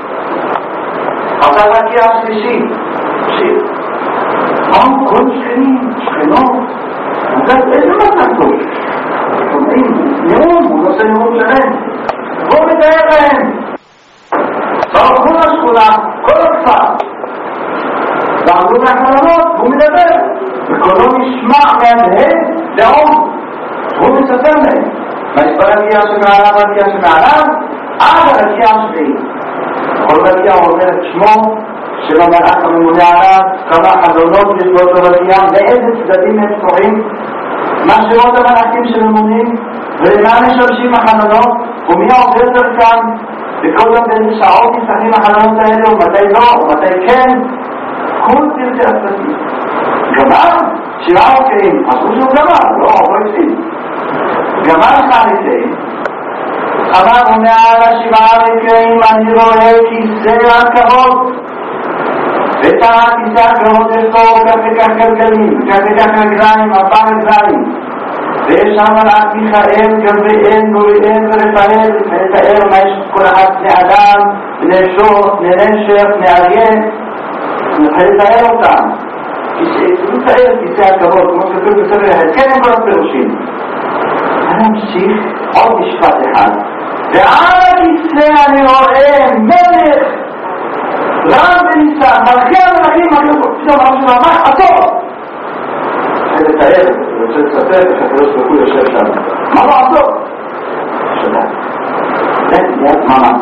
עכשיו הרקיע השלישי, שיר. מה כל שכנים, שכנות? איזה מצב טוב? שומעים, נאום, הוא נושא נאום שלהם. בואו מתאר להם. ברחו לשכונה, כל הכפר. ועמדו מהחלונות, והוא מדבר. וקולו נשמע מהדהד לעום. והוא מספר להם. מספר הרקיע שמעליו, הרקיע שמעליו, עד הרקיע השביעי. כל רקיע אומר את שמו, של המלאך הממונה עליו, כמה חלונות יש באותו רקיע, באיזה צדדים הם פתוחים, מה שמות המלאכים שממונים, ולמה משמשים החלונות, ומי עובר דרכם, וכל גם באיזה שעות נפתחים החלונות האלה, ומתי לא, ומתי כן, כל פרטי הספרים. גמר, שבעה רוקעים, עשו שהוא גמר, לא, לא הפסיד. גמר שבעה רוקעים, אמר, ומעל השבעה רוקעים אני רואה כיסא הכבוד, ותחת כיסא הכבוד יש לו כך וכך גלגלים, כך וכך רגליים, ארבע רגליים. ויש שם מלאך מיכאל, גבריאל, נוריאל ורפאל, לתאר מה יש כל אחד בני אדם, בני שור, בני נשר, בני אריה, לתאר אותם. לתאר כיסא הכבוד, כמו שכתוב בספר יחזקאל, כן, כל הפירושים. אני אמשיך עוד משפט אחד. ועל הכיסא אני רואה מלך רב וניסה, מלכי המלכים, פתאום אמר שממש עשור. אני לתאר, אני רוצה לספר איך הקדוש ברוך הוא יושב שם. מה לא עשור? שנה. זה יד ממה.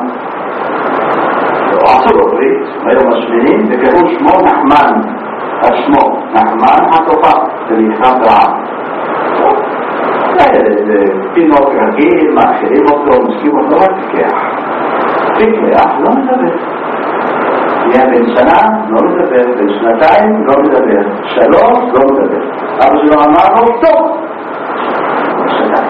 עשור עברית, ביום השמיני, וקראו שמו נחמן. על שמו נחמן התופעה, זה נקרא ברעם. זה פינוק רגיל, מאכילים אותו, מסכים אותו, רק תקח. תקח, לא מדבר. יהיה בן שנה, לא מדבר, בן שנתיים, לא מדבר, שלוש, לא מדבר. אבא שלו אמר לו, טוב. שנה.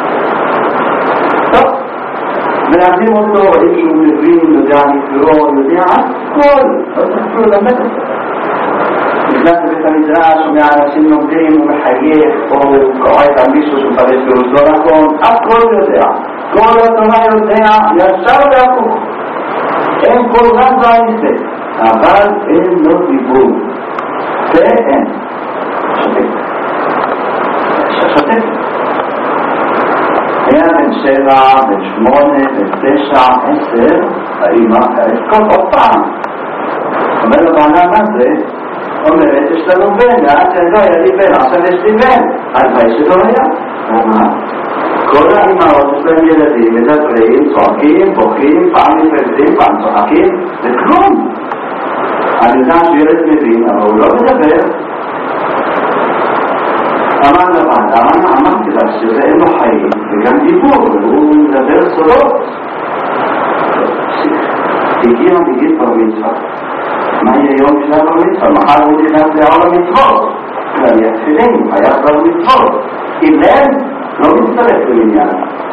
טוב. מלמדים אותו, אם שהוא מבין, יודע לקרוא, יודע הכל, לא צריך אפילו ללמד אותו. נכנס לבית המדרש, ומהאנשים לומדים, הוא מחייך, או קורא את מישהו שמפרש פירוש לא נכון, הכל יודע. כל התורה יודע, ישר והפוך. אין כל רב והניסה, אבל אין לו דיבור. זה אין. שותק. שותק. היה בן שבע, בן שמונה, בן תשע, עשר, האמא, כל עוד פעם. אומר לו בעלה מה זה? אומרת, יש לנו בן, ואז לא היה לי בן, עכשיו יש לי בן. הלוואי שלא היה. למה? כל האמהות יש להם ילדים, מדברים, צועקים, בוכים, פעם מפרדים, פעם צוחקים, זה כלום. אני יודע שילד מבין, אבל הוא לא מדבר. אמר לבן, אמרתי לה שזה אין לו חיים, וגם דיבור, והוא מדבר סודות. הגיע מגיל בר מצווה. מה יהיה יום של בר מצווה? מחר הוא נכנס לעול המצוות. ואני התפילין, הוא חייב בר מצוות. אם אין, לא מצטרף לעניין.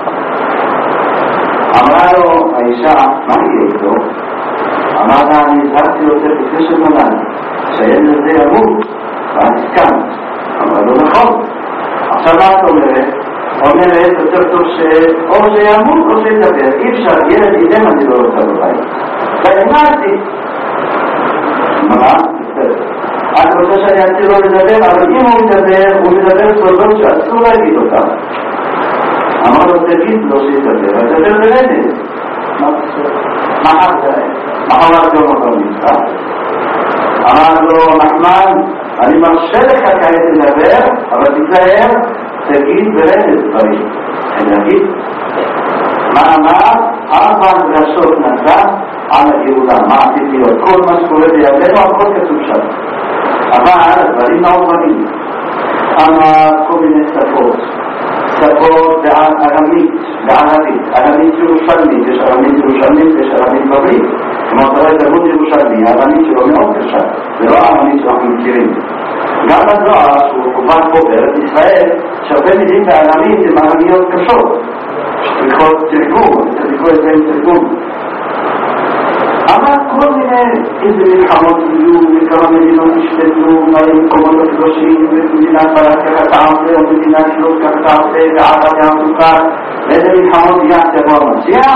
אמרה לו האישה, מה יהיה איתו? אמרה לה, אני הזהרתי לו לפני שנולד, שהילד הזה ימות, ואת הסכמת. אמרה לו נכון. עכשיו מה את אומרת? אומרת יותר טוב שאו שימות או שידבר. אי אפשר, ילד אילם אני לא רוצה בבית. ואמרתי. אמרה, את רוצה שאני אציל לו לדבר, אבל אם הוא מדבר, הוא מדבר סודות שאסור להגיד אותם. אמר לו, תגיד לו שידבר, ותדבר בלדת. מחר זה, מחר זה לא מקום מצטע. אמר לו, נחמן, אני מרשה לך כעת לדבר, אבל תתלהר, תגיד בלדת דברים. אני אגיד, מה אמר? ארבע דרשות נתן על הגאולה, מה עשיתי לו, כל מה שקורה בידינו, הכל כתוב שם. אבל דברים מעורבנים. אמר כל מיני שפות. שפות בארמית, בערבית, ארמית ירושלמית, יש ארמית ירושלמית, יש ארמית בברית. כמו אתה רואה תרבות ירושלמי, הארמית שלו מאוד קשה, זה לא הארמית שאנחנו מכירים. גם בזוהר, שהוא חובר פה בארץ ישראל, שהרבה מילים בארמית הן ארמיות קשות. שצריכות תרגום, תרגום את זה עם תרגום. אבל כל מיני, איזה מלחמות יהיו, וכמה מדינות ישתתנו, מהי מקומות הקדושים, ומדינת פלט ככה תעשה, או מדינת שלוש ככה תעשה, וערב יעשוקה, ואיזה מלחמות יעשה בו המציח,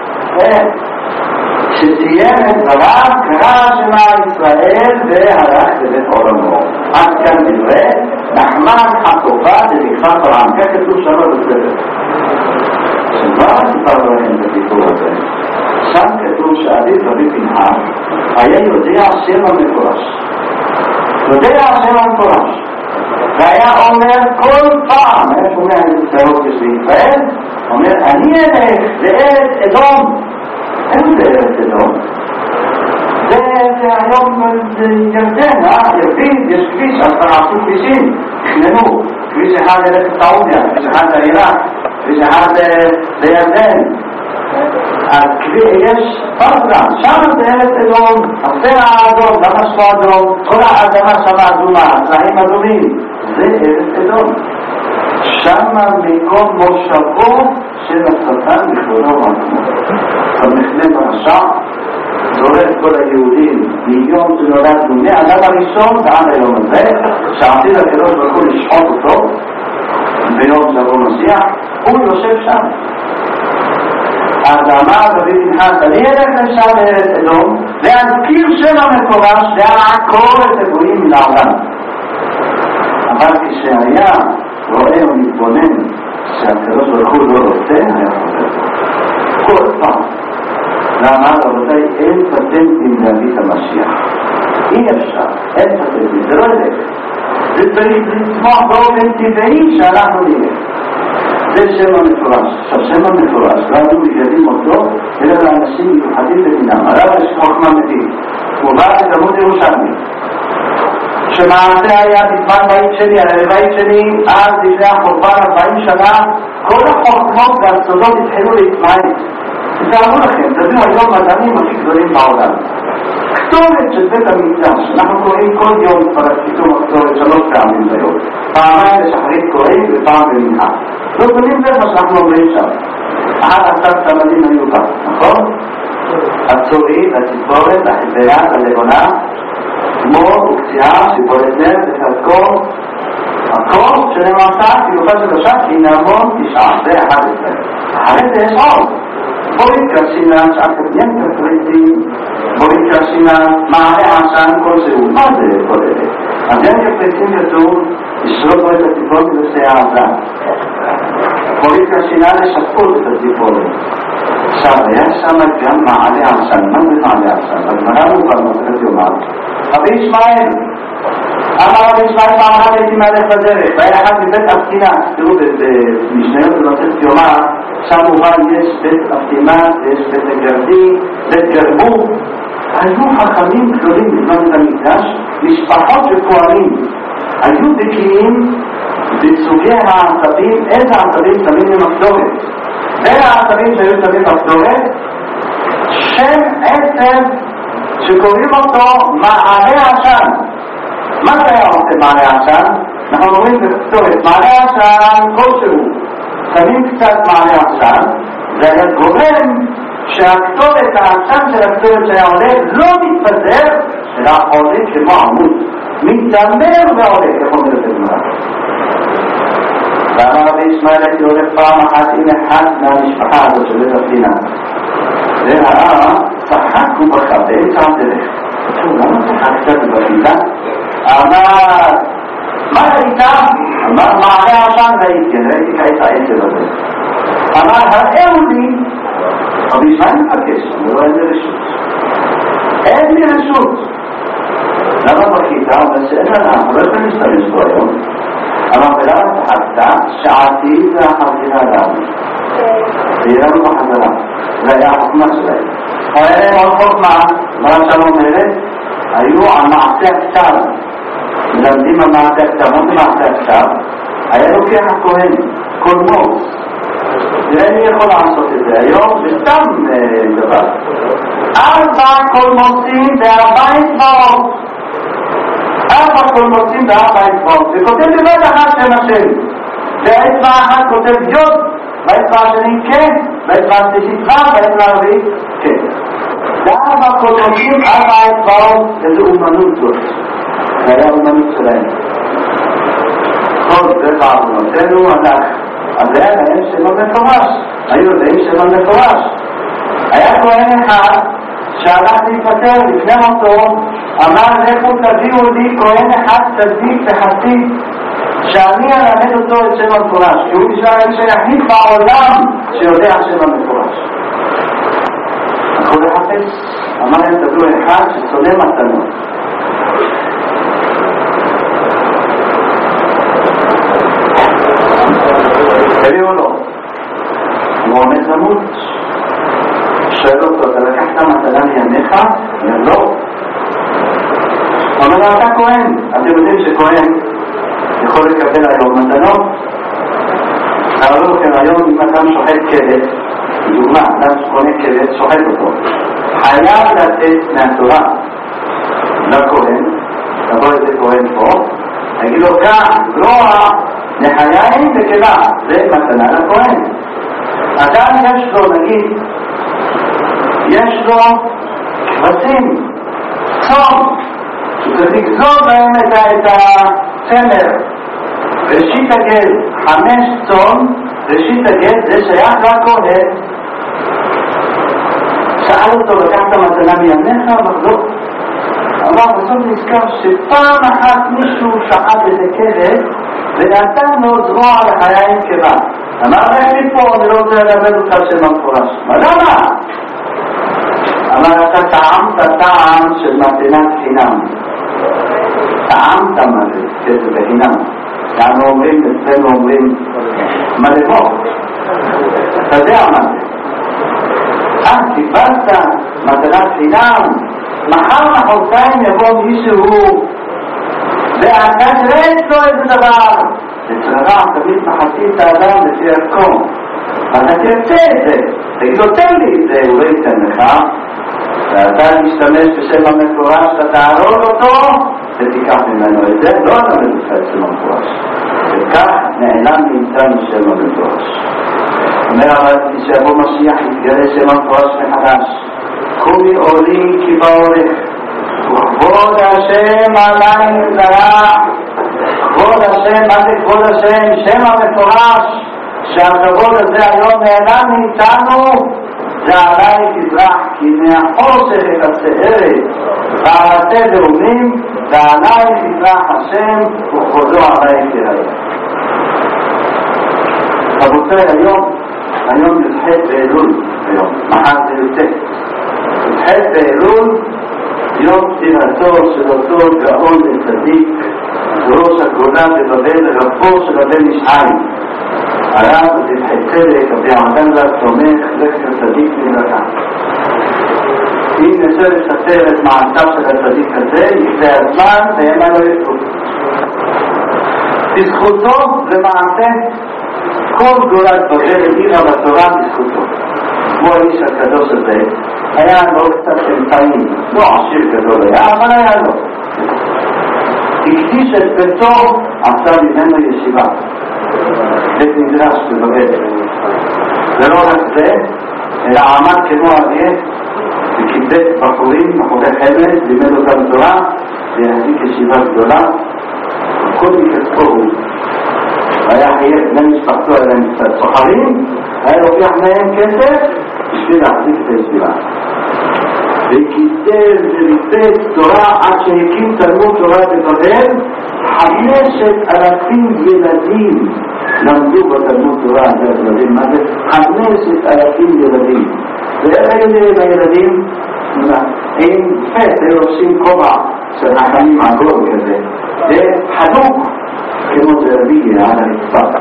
שסיים את דבריו, קרא שמע ישראל, והלך לבית עולמו. עד כאן דברי, נחמן חטופה דבקפה פרעם, כך כתוב שם בספר. שכבר סיפרנו לכם את הסיפור הזה. שם כתוב שעדיף רבי פנחס היה יודע שם המפורש. יודע שם המפורש. והיה אומר כל פעם, איך אומר איזה צרות יש בישראל, אומר אני אלך לארץ אדום. אין זה ארץ אדום. זה היום ירדן, אה? ירדן, יש כביש, אז תעשו כבישים, תכננו. כביש אחד ילך לסעודיה, כביש אחד לעיראק, כביש אחד לירדן. אז יש פרסם, שם זה ארץ אדום, הסלע האדום, גם השפוע אדום, כל האדמה שם אדומה, הצלעים אדומים, זה ארץ אדום. שם מקום מושבו של השטן בכבודו ובעצמו. המחנה ברשע זורק כל היהודים מיום שנולדנו מהאדם הראשון ועד היום הזה, שעתיד הקדוש ברוך הוא לשחוט אותו ביום שבו משיח, הוא יושב שם. אז אמר רבי פנחס, אני אלך לשם לארץ אדום, להזכיר שם המפורש, לעקור את הגויים מן העולם. אבל כשהיה רואה ומתבונן שהקדוש ברוך הוא לא רוצה, היה חוזר. כל פעם. ואמר רבותיי, אין פטנטים להביא את המשיח. אי אפשר, אין פטנטים, זה לא ילך. זה צריך לצמוח באופן טבעי שאנחנו נלך. זה שם המפורש. עכשיו שם המפורש, לא היו מגדים אותו, אלא לאנשים מיוחדים במינם. עליו יש חוכמה מדהים. הוא בא לתלמוד ירושלמי. שמעשה היה בזמן בית שני, הרי בית שני, אז לפני החורבן ארבעים שנה, כל החוכמות והסודות התחילו להתמעט. תתארו לכם, תביאו היום מדענים הכי גדולים בעולם. כתובת של בית המקדש, אנחנו קוראים כל יום פרקטיתום הכתובת שלוש פעמים ביום. פעמיים לשחרית קוראים ופעם במנחה. לא קוראים זה מה שאנחנו אומרים שם. עד עשת תלמידים היו בה, נכון? הצורית, הציפורת, החברה, הלבונה, כמו וקציעה שבולטת בחלקו הכל שנמסה כיופה של השעה כי נעמון תשעה זה אחד עשרה אחרי זה יש עוד בואי קרשינה שעה כתנין כפריטים בואי קרשינה מעלה עשן כלשהו מה זה כל אלה? אז אין כפריטים כתוב ישרות בו את הטיפול כדי שיעזן בואי קרשינה לשפות את הטיפול עכשיו היה שם גם מעלה עשן מה זה מעלה עשן? בגמרא הוא כבר מוצאת יומר רבי ישמעאל אמר רבי ישמעאל פעם אחת הייתי מהלך בדרך והיה אחד מבית אבטינה תראו במשניות בנוצאת יומר שם מובן יש בית אבטינה יש בית הגרדי בית גרבו היו חכמים גדולים בזמן את המקדש משפחות של כהנים היו בקיאים בסוגי העצבים איזה העצבים שמים למחדורת בין העצבים שהיו שמים למחדורת שם עצב שקוראים אותו מעלה עשן מה זה היה עושה מעלה עשן? אנחנו אומרים בכתובת מעלה עשן כלשהו שמים קצת מעלה עשן זה היה גורם שהכתובת העשן של הכתובת שהיה עולה לא מתפזר אלא עולה כמו עמוד מתדמר ועולה יכול להיות גמרא ואמר רבי ישמעאל הייתי הולך פעם אחת עם אחד מהמשפחה הזאת של בית אבטינה וראה צחק ובכה באמצע הדרך למה צחקת ובכית? אמר מה ראית? אמר מעלה עשן ראיתי ראיתי כעת העצב הזה אמר הראו לי רבי ישמעאל מבקש אמר לו אין לי רשות אין לי רשות למה בכית? אבל שאין לה אנחנו לא יכולים להשתמש בו היום אמר ולמה צחקת? שעתי ואחרתינה לנו ויהיה לנו בחזרה זה היה החוכמה שלהם אבל אלה מאוד חוכמה מה שם אומרת היו על מעשה הכתב מלמדים על מעשה הכתב מה זה מעשה הכתב? היה לוקח הכהן קולמוס תראה מי יכול לעשות את זה היום זה סתם דבר ארבע קולמוסים וארבע אצבעות ארבע קולמוסים וארבע אצבעות וכותב לבד אחת שם השם והאצבע אחת כותב יוד באצבע השני כן באצבע השלישית ו' באצבע הרביעית כן וארבע קולמוסים ארבע אצבעות איזו אומנות זאת זה היה אומנות שלהם כל זה בעבודתנו הלך אז היה להם שלא מפורש היו יודעים שלא מפורש היה כהן אחד שהלך להיפטר לפני אותו אמר לכו תביאו לי כהן אחד צדיק וחסיד שאני אלמד אותו את שם המפורש כי הוא נשאר האיש היחיד בעולם שיודע שם המפורש הכל לחפש אמר להם תביאו אחד ששונא מתנות הביאו לו הוא עומד למות שואל אותו אתה לקחת מתנה מימיך? אומר לא אומר לו אתה כהן אתם יודעים שכהן יכול לקבל היום מתנות אבל לא לכם היום אם אדם שוחט כבש דוגמה, אדם שקונה כבש שוחט אותו חייב לתת מהתורה לכהן תבוא איזה כהן פה תגיד לו כאן גרוע לחיים וכלה זה מתנה לכהן אדם יש לו נגיד יש לו כבשים צום שצריך לגזור להם את הצמר ראשית הגז חמש צום ראשית הגז זה שייך לכהן שאל אותו לקחת מתנה מימיך מחזור אמר בסוף נזכר שפעם אחת מישהו שחט איזה כבש ונתן לו זרוע לחיים כבה אמר איך לי פה אני לא רוצה ללמד אותך שם המפורש מה למה? אמר אתה טעמת טעם של מתנת חינם טעמת מה זה כזה בחינם אנחנו אומרים אצלנו אומרים מה לבוא אתה יודע מה זה אה קיבלת מתנת חינם מחר מחרתיים יבוא מישהו ואתה תראה אצלו איזה דבר לצררה תמיד מחצית את האדם לפי ערכו אתה תרצה את זה תגיד לו תן לי את זה הוא לא ייתן לך ואתה משתמש בשם המפורש אתה תערול אותו ותיקח ממנו את זה לא אתה מבוסה את שם המפורש וכך נעלם מאיתנו שם המפורש אומר אבל כשאבוא משיח יתגלה שם המפורש מחדש קומי עולי כי בעורך כבוד השם עליי זרח. כבוד השם, מה זה כבוד השם? שם המפורש שהכבוד הזה היום נעלם מאיתנו, זה עליי תזרח, כי מהחושך את הסערת ועלתי דרומים, ועליי תזרח השם וכבודו עליי תראה. רבותיי, היום היום י"ח באלול, היום מחר זה י"ט י"ח באלול, יום פטירתו של אותו גאון וצדיק ראש הגולה בבבל, רבו של הבן ישעי הרב זבחי צדק, רבי עמדן ז"ל תומך, זכר צדיק לברכה. אם ננסה לספר את מעשיו של הצדיק הזה, זה הזמן והם לא יפו. בזכותו למעשה כל גולת בבל הגיעה בתורה בזכותו. כמו האיש הקדוש הזה, היה לו קצת אמצעים, לא עשיר גדול היה, אבל היה לו. הקדיש את ביתו, עשה ממנו ישיבה. בית מדרש בבבל. ולא רק זה, אלא עמד כמו אריה, וקיבץ בחורים, בחורי חמד, לימד אותם תורה, והחזיק ישיבה גדולה, וכל מכספו הוא. היה חייב בני משפחתו אליהם קצת סוחרים, היה לוקח מהם כסף בשביל להחזיק את הישיבה. וקיצר וליפץ תורה עד שהקים תלמוד תורה בבבל, חמשת אלפים ילדים למדו בתלמוד תורה הזה. ילדים, מה זה? חמשת אלפים ילדים. ואיך היו הילדים? עם פת, היו עושים כובע של החיים עגול כזה, וחדוק כמו זרביה על הרצפה.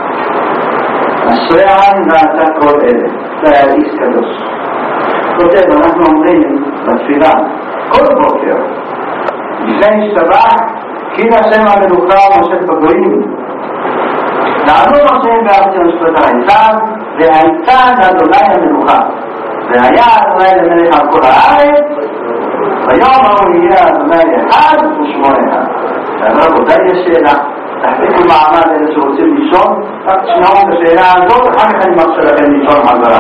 אשרי העם ועשה כל אלה. זה היה איש קדוש. כותב, אנחנו אומרים בתפילה כל בוקר לפני השתבח, כי השם המלוכה ומושל בגויים, נענו השם בארץ המשפטה איתן, והייתה לאדוני המלוכה, והיה אדוני למלך על כל הארץ, ויום ההוא יהיה אדוני אחד ושמו אחד. ואמר אותה יש שאלה, תחתיקו מעמד אלה שרוצים לישון, רק תשמעו את השאלה הזאת, אחר כך אני מרשה לכם לישון חזרה.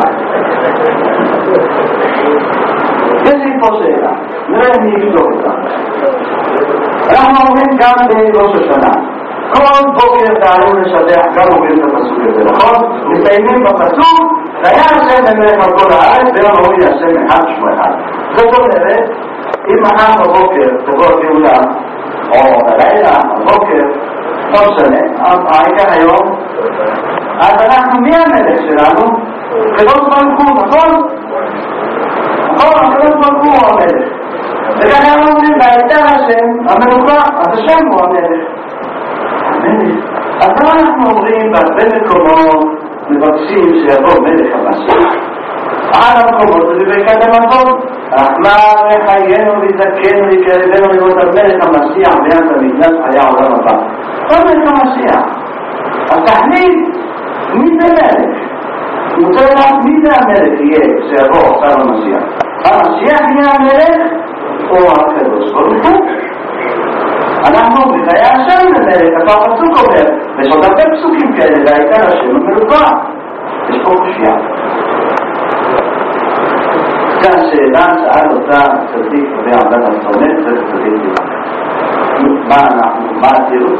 יש לי פה שאלה, נראה אם נבדוק אותה. אנחנו אומרים גם בראש השנה, כל בוקר תעלו לשדח, גם אומרים את הפסוק הזה, נכון? מסיימים בפסוק, והיה השם למלך על כל הארץ, ויום ההוא יהיה השם אחד ושמו אחד. זאת אומרת, אם מחר בבוקר תבוא הגאולה, או בלילה, בבוקר, לא משנה, העיקר היום, אז אנחנו מי המלך שלנו? קדוש ברוך הוא, נכון? נכון, קדוש ברוך הוא המלך. וכך אנחנו אומרים, והייתה השם המלוכה, אז השם הוא המלך. המלך. אז מה אנחנו אומרים, בהרבה מקומות מבקשים שיבוא מלך המשיח? על המקומות זה בברכת המזון. רחמן וחיינו וזכנו וקרבנו לראות המלך המשיח ביד המקדש היה העולם הבא. לא מלך המשיח. אז תחליט מי זה מלך? אני רוצה לדעת מי זה המלך יהיה שיבוא עכשיו המשיח. המשיח יהיה המלך או הקדוש ברוך הוא? אנחנו אומרים, היה השם למלך, אתה הפסוק אומר, ויש עוד הרבה פסוקים כאלה, והייתה השם המלוכה. יש פה קושיה. זו השאלה שאל אותה צדיק ועמדת הסומך וצדיק דירה. מה אנחנו, מה הצירות?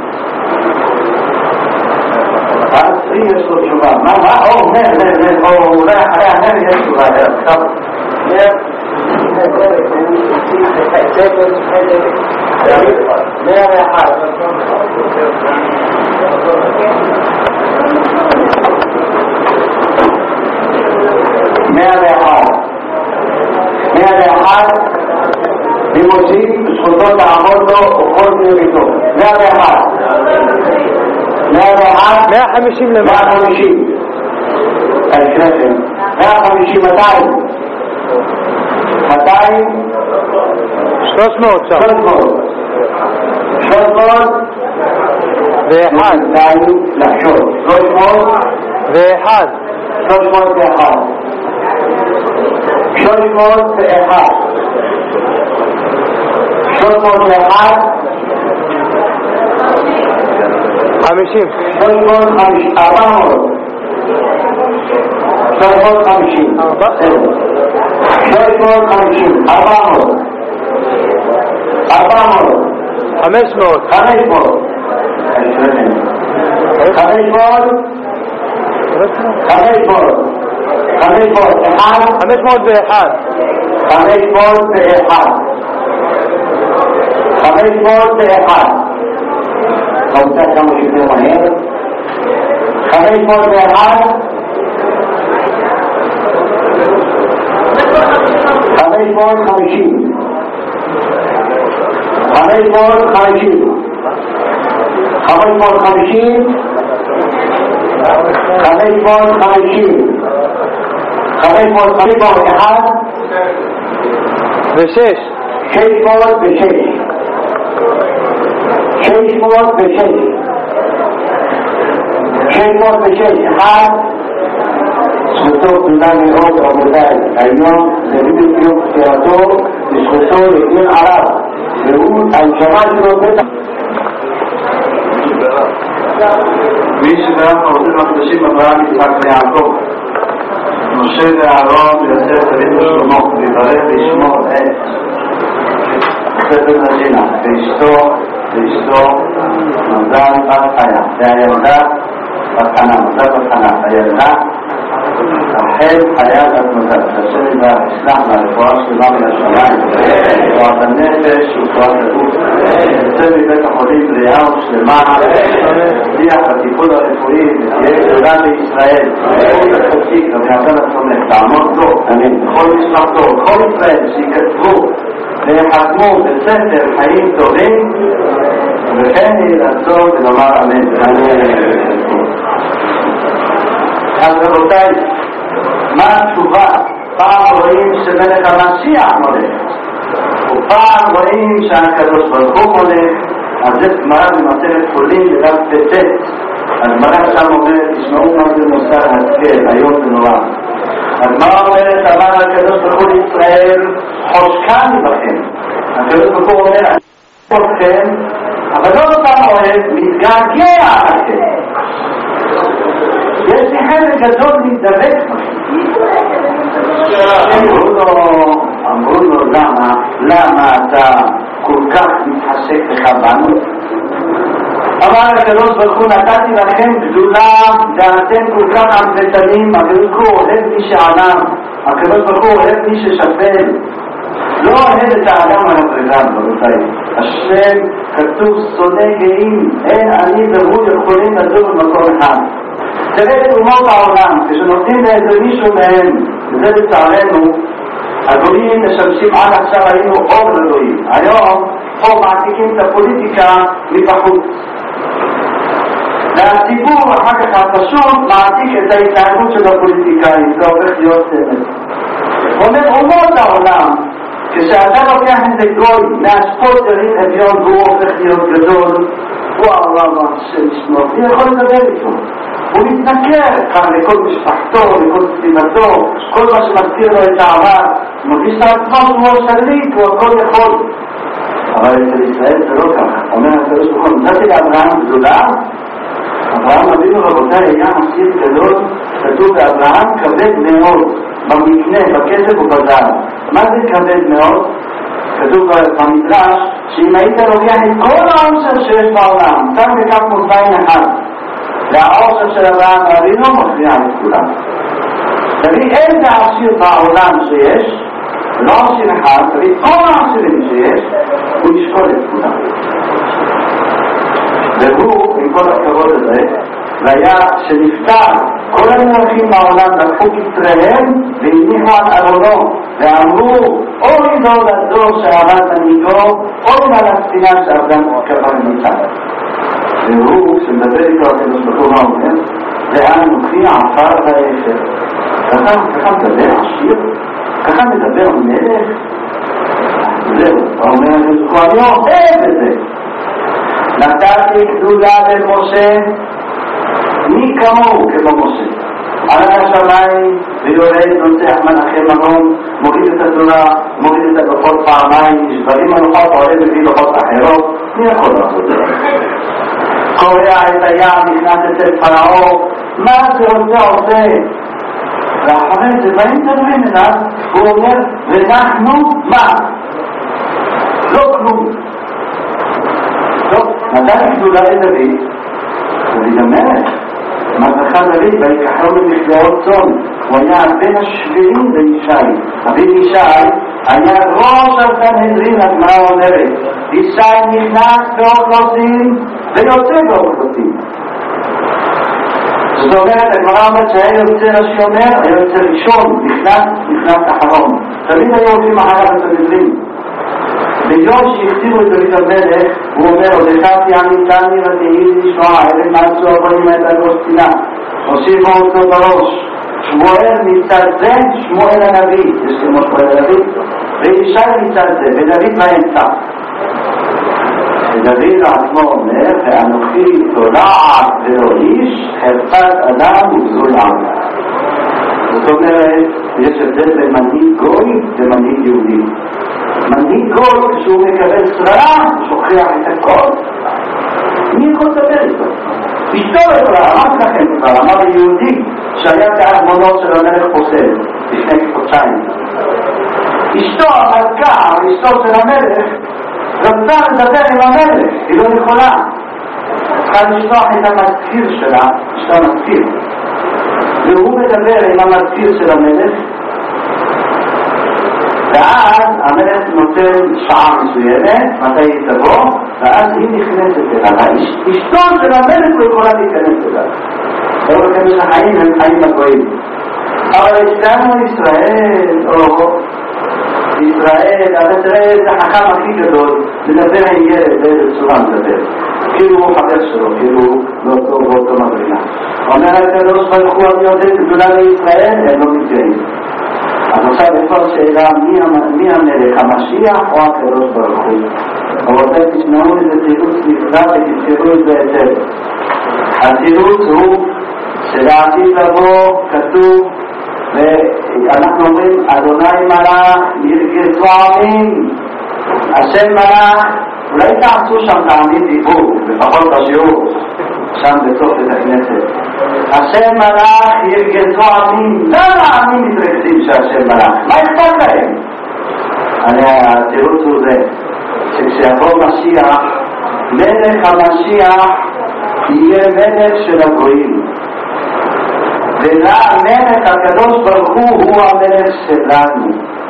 אז יש לו תשובה. מה, מה? או, נר, נר, נר, או אולי אחרי הנר יש תשובה. נר, נר, נר אחד. נר אחד. נר אחד, לימושים, זכותו תעמוד לו וכל תיאוריתו. נר אחד. נר אחד. מאה חמישים למאה. מאה חמישים. תקראתם. מאה חמישים מאתיים. מאתיים. שלוש מאות. שלוש מאות. שלוש מאות. ואחד. מאתיים לחשוב. שלוש מאות. ואחד. שלוש מאות ואחד. שלוש מאות ואחד. שלוש מאות ואחד. חמישים. שלוש מאות חמישים. ארבע מאות. שלוש מאות חמישים. שלוש מאות חמישים. ארבע מאות. ארבע מאות. חמש מאות. חמש מאות. חמש מאות. חמש מאות. חמש מאות. אחד. חמש מאות ואחד. חמש מאות ואחד. חמש מאות ואחד. רבותי, כמה שיותר מהר. חמש מאות ואחד. חמש מאות חמישים. חמש מאות חמישים. חמש מאות חמישים. חמש מאות חמישים. חמש מאות חמישים ואחד. ושש. שש מאות ושש. שש מאות ושש. שש מאות ושש. אחד. זכותו גדולה מאוד, רבותיי. היום זה בדיוק יום פטירתו, וזכותו יגן עליו. והוא, הנשמה שלו בטח. מי שבאמת רוצים הקדושים אברהם, יצחק ויעקב, משה ואהרון ויוסף דוד ושלמה, ויברך וישמור את ספר נשינה, ואשתו, ואשתו, נולדה בת חיה, והילדה בת חנה, נולדה בת חנה, הילדה, החל חיה בת מזל, השם יברך, ישלח לרפואה שלמה מן השמיים, רפואת הנפש ורפואת הגוף, יוצא מבית החולים בריאה ושלמה, הצליח בטיפול הרפואי, ותהיה גדולה בישראל, תפסיק, ויעשה לצומך, תעמוד לו, בכל משפחתו, כל ישראל, שיקצבו, ויחתמו בספר חיים טובים, וכן ירצו ונאמר אמן. אז רבותיי, מה התשובה? פעם רואים שמלך המשיח מולך, ופעם רואים שהקדוש ברוך הוא מולך. אז זה גמרא במסכת חולין לדף ט'. הגמרא שם אומרת, תשמעו מה זה מוסר השכל, היום זה נורא. הגמרא אומרת, אמר הקדוש ברוך הוא לישראל, חושקני בכם. הקדוש ברוך הוא אומר, אני אוהב אתכם, אבל לא סתם אוהב, מתגעגע עליכם. יש לי חלק גדול להתדבק בכם. אמרו לו, למה? למה אתה כל כך מתחשק לך בנו? אמר הקדוש ברוך הוא, נתתי לכם גדולה ואתם כל כך עמדתנים. הקדוש ברוך הוא אוהב מי שענם, הקדוש ברוך הוא אוהב מי ששפל, לא אוהב את האדם הנפרדן. רבותיי, השם כתוב שונא גאים, אין אני והוא יכולים לדור במקום אחד. תראה את אומות העולם, כשנותנים לאיזה מישהו מהם, וזה לצערנו, הגויים משמשים עד עכשיו, היינו אור לגויים. היום פה מעתיקים את הפוליטיקה מבחוץ, והציבור אחר כך הפשוט מעתיק את ההתנהגות של הפוליטיקאים. זה הופך להיות סמל. אומר אומות העולם, כשאתה לוקח איזה גוי מהספוטרים אביון והוא הופך להיות גדול, וואו וואו השם ישמור, אני יכול לדבר איתו, הוא מתנכר כאן לכל משפחתו, לכל סביבתו, כל מה שמזכיר לו את העבר, מרגיש את עצמו שהוא שליט, הוא הכל יכול. אבל אצל ישראל זה לא ככה. אומר הקדוש ברוך הוא, נתתי לאברהם גדולה. אברהם אבינו רבותיי היה מסיר גדול, כתוב באברהם כבד מאוד, במקנה, בכסף ובזהב. מה זה כבד מאוד? כתוב במדרש שאם היית לוקח את כל העושר שיש בעולם, שם בכף מוזיין אחד, והעושר של אברהם אבינו מכריע את כולם. תביא איזה עשיר בעולם שיש, לא עשיר אחד, תביא כל העשירים שיש, הוא ישקול את כולם. והוא, עם כל הכבוד הזה, והיה שנפטר, כל המלכים בעולם לקחו כתריהם והניחו על ארונו ואמרו, אוי לא לדור שעבד מנהיגו, אוי על הספינה שעבד כבד ניצה. והוא, שמדבר איתו הקדוש ברוך הוא, מה אומר? לאן נוכי עפר ואפר. ככה מדבר עשיר? ככה מדבר מלך? זהו, אומר הקדוש ברוך הוא, אני אוהב את זה. נתתי גדולה למשה, מי כמוהו כמו משה? על השמיים ויורד נוצח מנחם מרום, מוריד את התורה, מוריד את הלוחות פעמיים, נשברים הלוחות, עולה מביא לוחות אחרות. מי יכול לעשות את זה? קורע את הים, נכנס אצל פרעה, מה זה עושה עושה? ואחרי זה באים תדברים אליו, הוא אומר, ואנחנו מה? לא כלום. טוב, נתן גדולה לדוד, דוד המלך, מה זכה דוד, ויקחו למכלאות צאן, הוא היה בין השביעים לישי. אביו ישי היה ראש הסנהדרין, הגמרא אומרת, ישי נכנס באוכלוסין ויוצא באוכלוסין. זאת אומרת, הגמרא אומרת שהיה יוצא השומר, היה יוצא ראשון, נכנס, נכנס אחרון. תמיד היו הולכים אחריו הסנהדרין. ביום שהכתיבו את דוד המלך, הוא אומר, עוד הכרתי עמיתני ותהי לשמוע, אלה מעצו הבונים את הראש צינה, הושיבו אותו בראש. שמואל מצד זה, שמואל הנביא, יש כמו שמואל הנביא, וישי מצד זה, ודוד באמצע. ודוד עצמו אומר, ואנוכי תולעת ולא איש, חרפת אדם וזול עם. זאת אומרת, יש הבדל בין מנהיג גוי ומנהיג יהודי. מנהיג גוי, כשהוא מקבל שררה, הוא שוכח את הכל. מי יכול לדבר איתו? אשתו יכולה, אמרתי לכם כבר, אמר יהודי שהיה בארמונות של המלך פוסל לפני חודשיים. אשתו המלכה, אשתו של המלך, רצה לדבר עם המלך, היא לא יכולה. צריכה לשלוח את המזכיר שלה, אשתו המזכיר. והוא מדבר עם המזכיר של המלך, ואז המלך נותן שעה מסוימת, מתי היא תבוא, ואז היא נכנסת אליו. אשתו של המלך לא יכולה להיכנס אליו. לא לכם שחיים הם חיים הגויים. אבל אצלנו ישראל, או ישראל, אבל תראה את החכם הכי גדול, לדבר עם ילד באיזה צורה מדבר. כאילו הוא חבר שלו, כאילו לא טוב באותו מדרינה. אומר הקדוש ברוך הוא אני יודע גדולה לישראל, הם לא מתגאים. אז עכשיו איפה השאלה מי המלך, המשיח או הקדוש ברוך הוא? רבותיי, תשמעו איזה תירוץ נפלא ותזכרו את זה היטב. התירוץ הוא שלעתיד לבוא כתוב, ואנחנו אומרים אדוני מלך ירגזו עמים, השם מלך, אולי תעשו שם תעמיד דיבור, לפחות בשיעור, שם בסוף את הכנסת. השם מלך ירגזו עמים, למה העמים מתרכזים שהשם מלך? מה אכפת להם? התירוץ הוא זה, שכשיבוא משיח, מלך המשיח יהיה מלך של הגויים. ולמלך הקדוש ברוך הוא הוא המלך שלנו.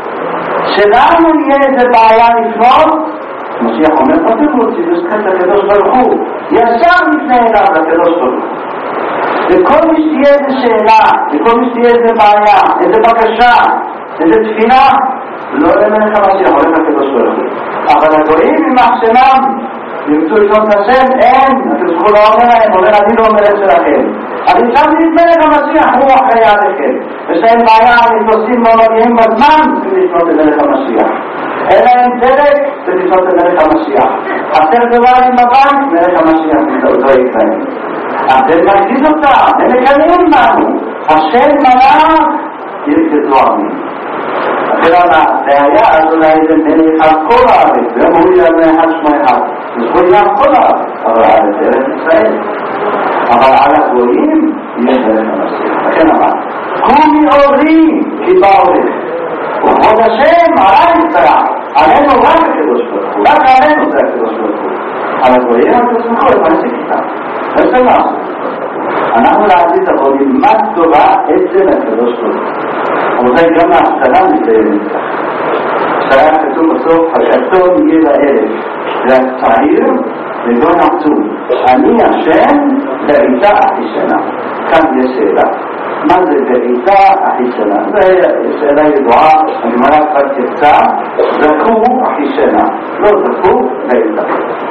שלנו יהיה איזה בעיה לפנות, משיח אומר בתירוץ, שיזכת לקדוש ברוך הוא, ישר לפני אליו לקדוש ברוך הוא. וכל מי שתהיה איזה שאלה, וכל מי שתהיה איזה בעיה, איזה בקשה, איזה תפילה, לא למלך המשיח, הולך לקדוש ברוך הוא. אבל הגויים ממח שלם, ימצאו לשאול את השם, אין, הקדוש ברוך הוא לא אומר להם, אומר אני לא המלך שלכם. אבל אפשר להתמלך המשיח, הוא אחראי עליכם. ושאין בעיה, הנתוסים לא מגיעים בזמן, צריכים לפנות את מלך המשיח. אין להם דלק, צריך לפנות את מלך המשיח. חסר דולרים בבנק, מלך המשיח לא יקראים. אתם מרגיז אותם, הם מקנאים בנו. השם מלך, ירגזו עמים. אחר הבעיה, אז אולי זה מלך על כל הארץ, והם אומרים על מלך שמו אחד. זה על כל הארץ, אבל על ארץ ישראל. אבל על הגויים יש מלך המשיח. לכן אמר, קומי אורי כי באו לך. וכבוד השם עלי יצטרח. עלינו רק הקדוש ברוך הוא. רק עלינו זה הקדוש ברוך הוא. על הגויים הקדוש ברוך הוא יפסיק איתם. זה שמה. אנחנו לעתיד תבוא נלמד טובה אצל הקדוש ברוך הוא. אבל זה גם ההפתרה מסיים את זה. שהיה כתוב בסוף, הקטון יהיה לאלף. והצעיר ולא נעצום. אני השם בעיתה אחי שנה. כאן יש שאלה. מה זה בעיתה אחי שנה? זו שאלה ידועה, אני מראה כבר תפצע, זכו אחי שנה. לא זכו בעיתה.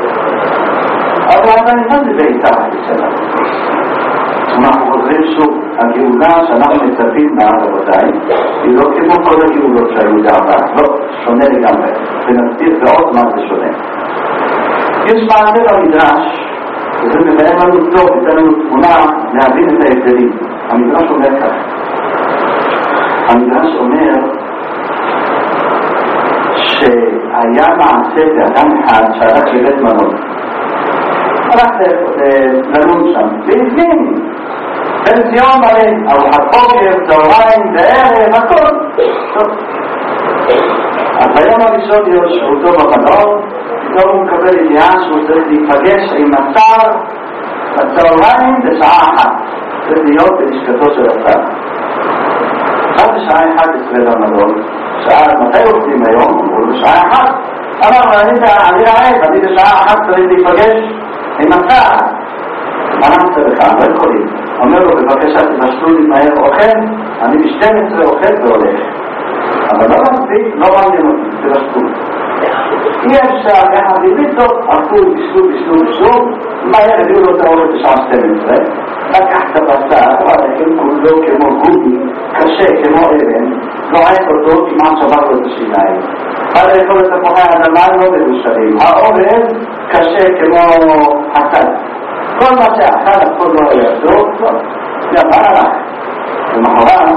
אבל עדיין מה זה בעיתה אחי שנה? אנחנו חוזרים שוב, הגאולה שאנחנו מצפים לה רבותיי, היא לא כמו כל הגאולות שהיו בעבר. לא, שונה לגמרי. ונסביר בעוד מה זה שונה. יש מעשה במדרש, וזה מבאר לנו טוב, ייתן לנו תמונה להבין את ההבדלים. המדרש אומר כך. המדרש אומר שהיה מעשה באדם אחד שהלך לבית מלון. הלך ללון שם, והזמין פנסיון מלא, ארוחת בוקר, צהריים, וערב, הכל. טוב. אז ביום הראשון להיות שבותו במלון, פתאום הוא מקבל ידיעה שהוא צריך להיפגש עם השר בצהריים בשעה אחת. צריך להיות בלשכתו של השר. עכשיו בשעה אחת עשרה במלון, שעה מתי עובדים היום? הוא בשעה אחת. אמר, אני רעב, אני בשעה אחת צריך להיפגש עם השר. מה נעשה לך? לא יכולים. אומר לו, בבקשה, תבשלו לי מהר אוכל, אני ב-שתים עשרה אוכל והולך. אבל לא מספיק, לא מעניין אותי, תבשלו. אי אפשר, איך הביבית טוב, עשו, בשלו, בשלו, בשלו, מהר הביאו לו את האוכל בשעה שתים עשרה, לקח את הבשר, הלחם כולו כמו גובי, קשה כמו אבן, נועץ אותו, כמעט שבר לו את השיניים. בא לאכול את תפוחי האדמה לא מבושלים, האורז קשה כמו חסד. כל מה שאכל הכל לא היה טוב, גם מה הלך? למחרת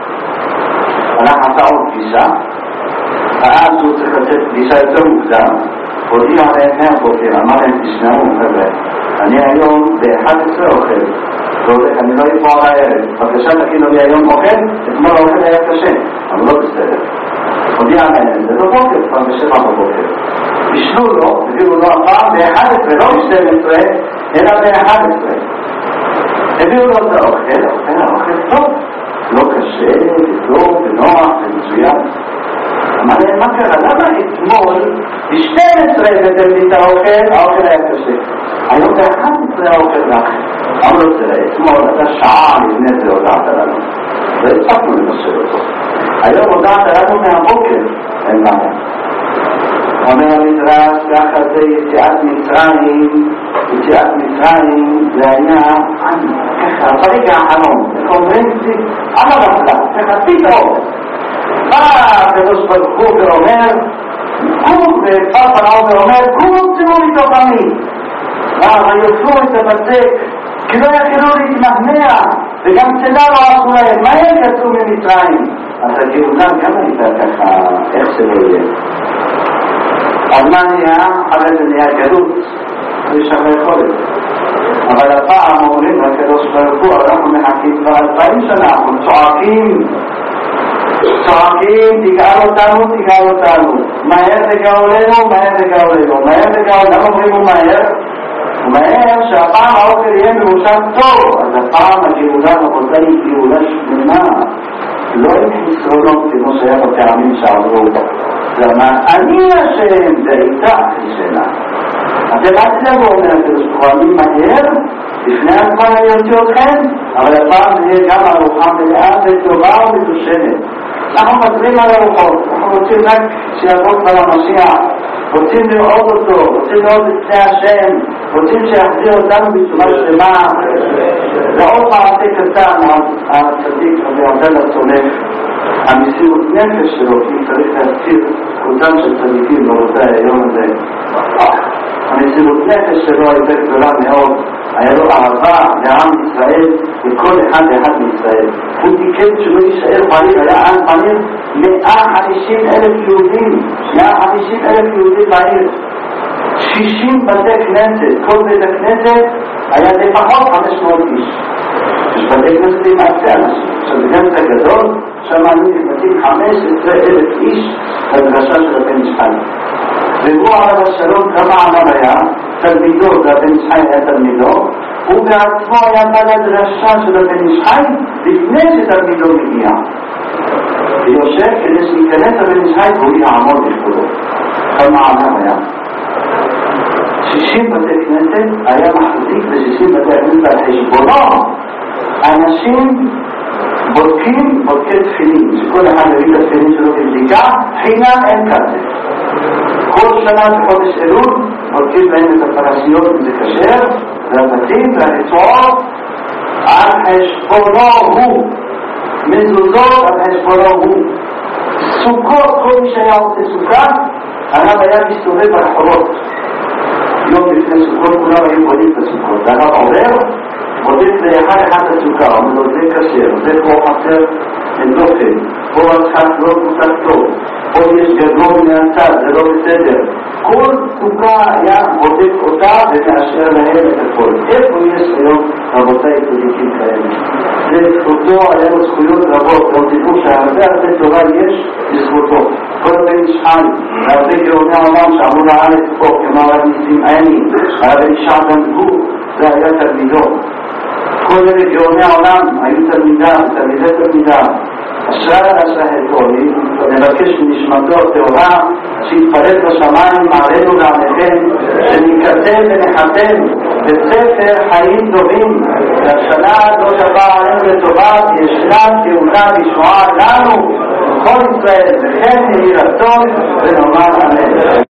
הלך עשה עוד פגישה, ואז הוא צריך לצאת פגישה יותר מוקדם, הודיע להם מהבוקר, אמר להם תשמעו חבר'ה, אני היום ב-אחת עשרה אוכל, והולך, אני לא אפה על הערב, בבקשה תכינו לי היום אוכל, אתמול האוכל היה קשה, אבל לא בסדר. הודיע להם, זה בבוקר, כבר בשבע בבוקר. בישלו לו, הביאו לו הפעם ב-אחת עשרה, לא ב-שתים עשרה, אלא ב-אחת עשרה. הביאו לו את האוכל, האוכל, האוכל טוב, לא קשה, טוב, ונוח, ומצוין. אמר להם, מה קרה? למה אתמול ב-שתים עשרה הבאתם את האוכל, האוכל היה קשה. היום ב-אחת עשרה האוכל לך. אמר לו, תראה, אתמול אתה שעה לפני זה הודעת לנו. והצפנו לבשל אותו. היום הודעת לנו מהבוקר, אין בעיה. אומר המדרש, ככה זה יציאת מצרים, יציאת מצרים זה היה ככה, ברגע האחרון, איך אומרים? על המחלה, ככה פתאום. בא הקדוש ברוך הוא ואומר, קום, ובא פרעה ואומר, קום תראו לי תוכנית. ויוצרו את הבצק, כי לא יכלו להתמהמה, וגם צדה לא עשו להם, מהר יצאו ממצרים. אז הגאולה גם הייתה ככה, איך שלא יהיה. אז מה נהיה? אחרי זה נהיה גלות, יש הרבה יכולת. אבל הפעם אומרים לקדוש ברוך הוא, אנחנו מחכים כבר אלפיים שנה, אנחנו צועקים, צועקים, תגאל אותנו, תגאל אותנו. מהר תגאולנו, מהר תגאולנו, מהר תגאולנו. למה אומרים הוא מהר? הוא מהר שהפעם האוכל יהיה מרושם טוב, אז הפעם הגאולה רבותי היא גאולה שמונה, לא עם חסרונות כמו שהיה בפעמים שעברו. למה אני השם ואיתה חשנה. אתם עד לבוא אומר הקדוש ברוך הוא, אני מהר, לפני הזמן אני יוצא אתכם, אבל הפעם זה יהיה גם ארוחה מלאה וטובה ומדושנת. אנחנו מזרים על ארוחות, אנחנו רוצים רק שיעבור כבר המשיח, רוצים לראות אותו, רוצים לראות את פני השם, רוצים שיחזיר אותנו בצורה שלמה. ועוד מעשה קטן, הצדיק והמעבל הצומח, המסירות נפש שלו, כי צריך להזכיר אותם של צדיקים ברובעי היום הזה. המסירות נפש שלו הייתה גדולה מאוד, היה לו אהבה לעם ישראל וכל אחד ואחד מישראל. הוא תיקן שלא יישאר פנים, היה עם פנים מאה וחמישים אלף יהודים, מאה וחמישים אלף יהודים בעיר, שישים בתי כנסת, כל בית הכנסת היה לפחות חמש מאות איש. יש בתי כנסת עם אלפי אנשים, שזה גם זה גדול, שם אני נכנסים חמש עשרה אלף איש לדרשה של הבן איש חי. והוא עליו השלום כמה עליו היה, תלמידו, זה הבן איש חי היה תלמידו, הוא בעצמו היה בא לדרשה של הבן איש חי לפני שתלמידו מגיע. ויושב כדי שיכנס הבן איש חי והוא יעמוד לכבודו. כמה עליו היה. שישים בתי כנסת היה מחזיק ב-שישים בתי כנסת על חשבונו. אנשים בודקים, בודקי תפילין, שכל אחד מביא את התפילין שלו בבדיקה, חינם אין כזה. כל שנה בחודש אלול בודקים להם את הפרשיות אם זה כשר, והבתים והרצועות על חשבונו הוא, מזוזות על חשבונו הוא. סוכות, כל מי שהיה עושה סוכה, הרב היה מסתובב ברחובות. יום לפני סוכות כולם היו בודקים את הסוכות. הרב עובר, בודק לאחד אחד הסוכה, אומר לו זה כשר, זה פה חסר לדופן, פה הצחק לא מוצק טוב, פה יש גדול מהצד, זה לא בסדר. כל סוכה היה בודק אותה ומאשר להם את הכל. איפה יש היום רבותיי צדיקים כאלה? זה זכותו, היה לו זכויות רבות, גם תדעו שהרבה הרבה תורה יש לזכותו. כל הבן איש חי, הרבה גאוני העולם שעלו לארץ פה, כמו הרב ניסים עיני, הרב אלישע בן גור, זה היה תלמידו. כל אלה גאוני העולם היו תלמידיו, תלמידי תלמידיו. אשרי אשרי תורי, נבקש מנשמתו הטהורה, שיתפלל בשמיים עלינו ועליכם, שניכתב ונחתם בספר חיים טובים, והשנה הזאת הבאה עלינו לטובה, ישנה גאולה וישועה לנו, כל ישראל, וכן יהי רצון ונאמר אמן.